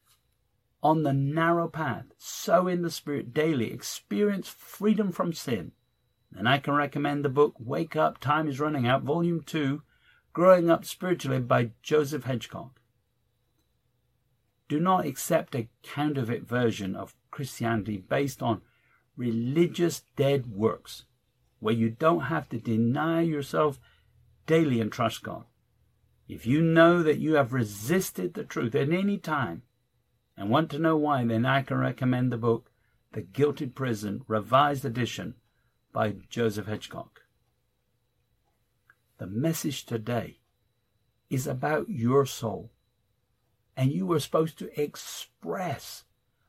on the narrow path, sow in the Spirit daily, experience freedom from sin, then I can recommend the book Wake Up, Time is Running Out, Volume 2, Growing Up Spiritually by Joseph Hedgecock. Do not accept a counterfeit version of Christianity based on religious dead works, where you don't have to deny yourself daily and trust God. If you know that you have resisted the truth at any time and want to know why, then I can recommend the book The Guilted Prison, Revised Edition by Joseph Hedgecock. The message today is about your soul, and you are supposed to express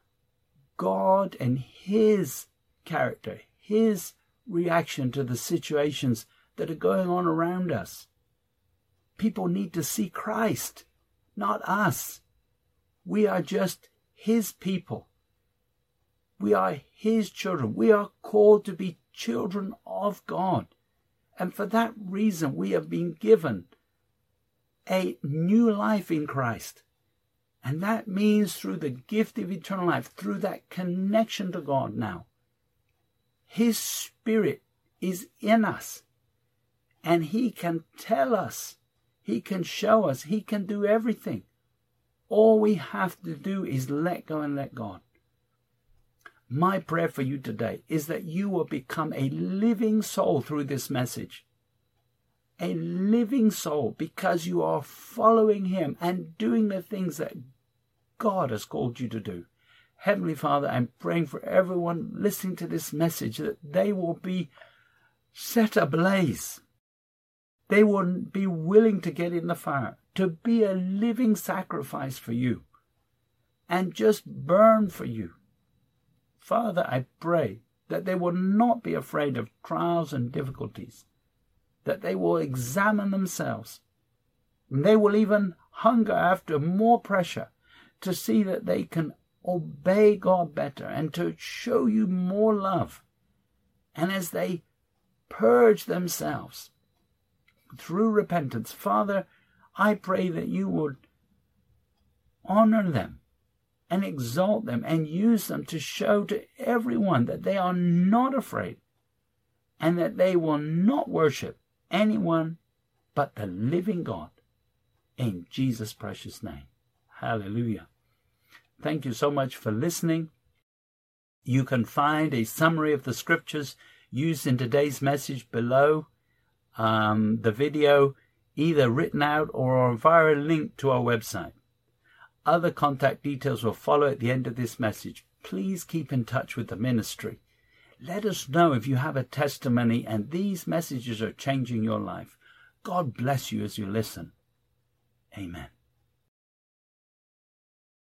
God and His character, His reaction to the situations that are going on around us. People need to see Christ, not us. We are just His people. We are His children. We are called to be children of God. And for that reason, we have been given a new life in Christ. And that means through the gift of eternal life, through that connection to God now. His Spirit is in us. And He can tell us, He can show us, He can do everything. All we have to do is let go and let God. My prayer for you today is that you will become a living soul through this message. A living soul, because you are following Him and doing the things that God has called you to do. Heavenly Father, I'm praying for everyone listening to this message that they will be set ablaze. They will be willing to get in the fire, to be a living sacrifice for you, and just burn for you. Father, I pray that they will not be afraid of trials and difficulties, that they will examine themselves, and they will even hunger after more pressure to see that they can obey God better and to show you more love. And as they purge themselves through repentance, Father, I pray that you would honor them and exalt them and use them to show to everyone that they are not afraid and that they will not worship anyone but the living God. in Jesus' precious name. Hallelujah. Thank you so much for listening. You can find a summary of the scriptures used in today's message below the video, either written out or via a link to our website. Other contact details will follow at the end of this message. Please keep in touch with the ministry. Let us know if you have a testimony and these messages are changing your life. God bless you as you listen. Amen.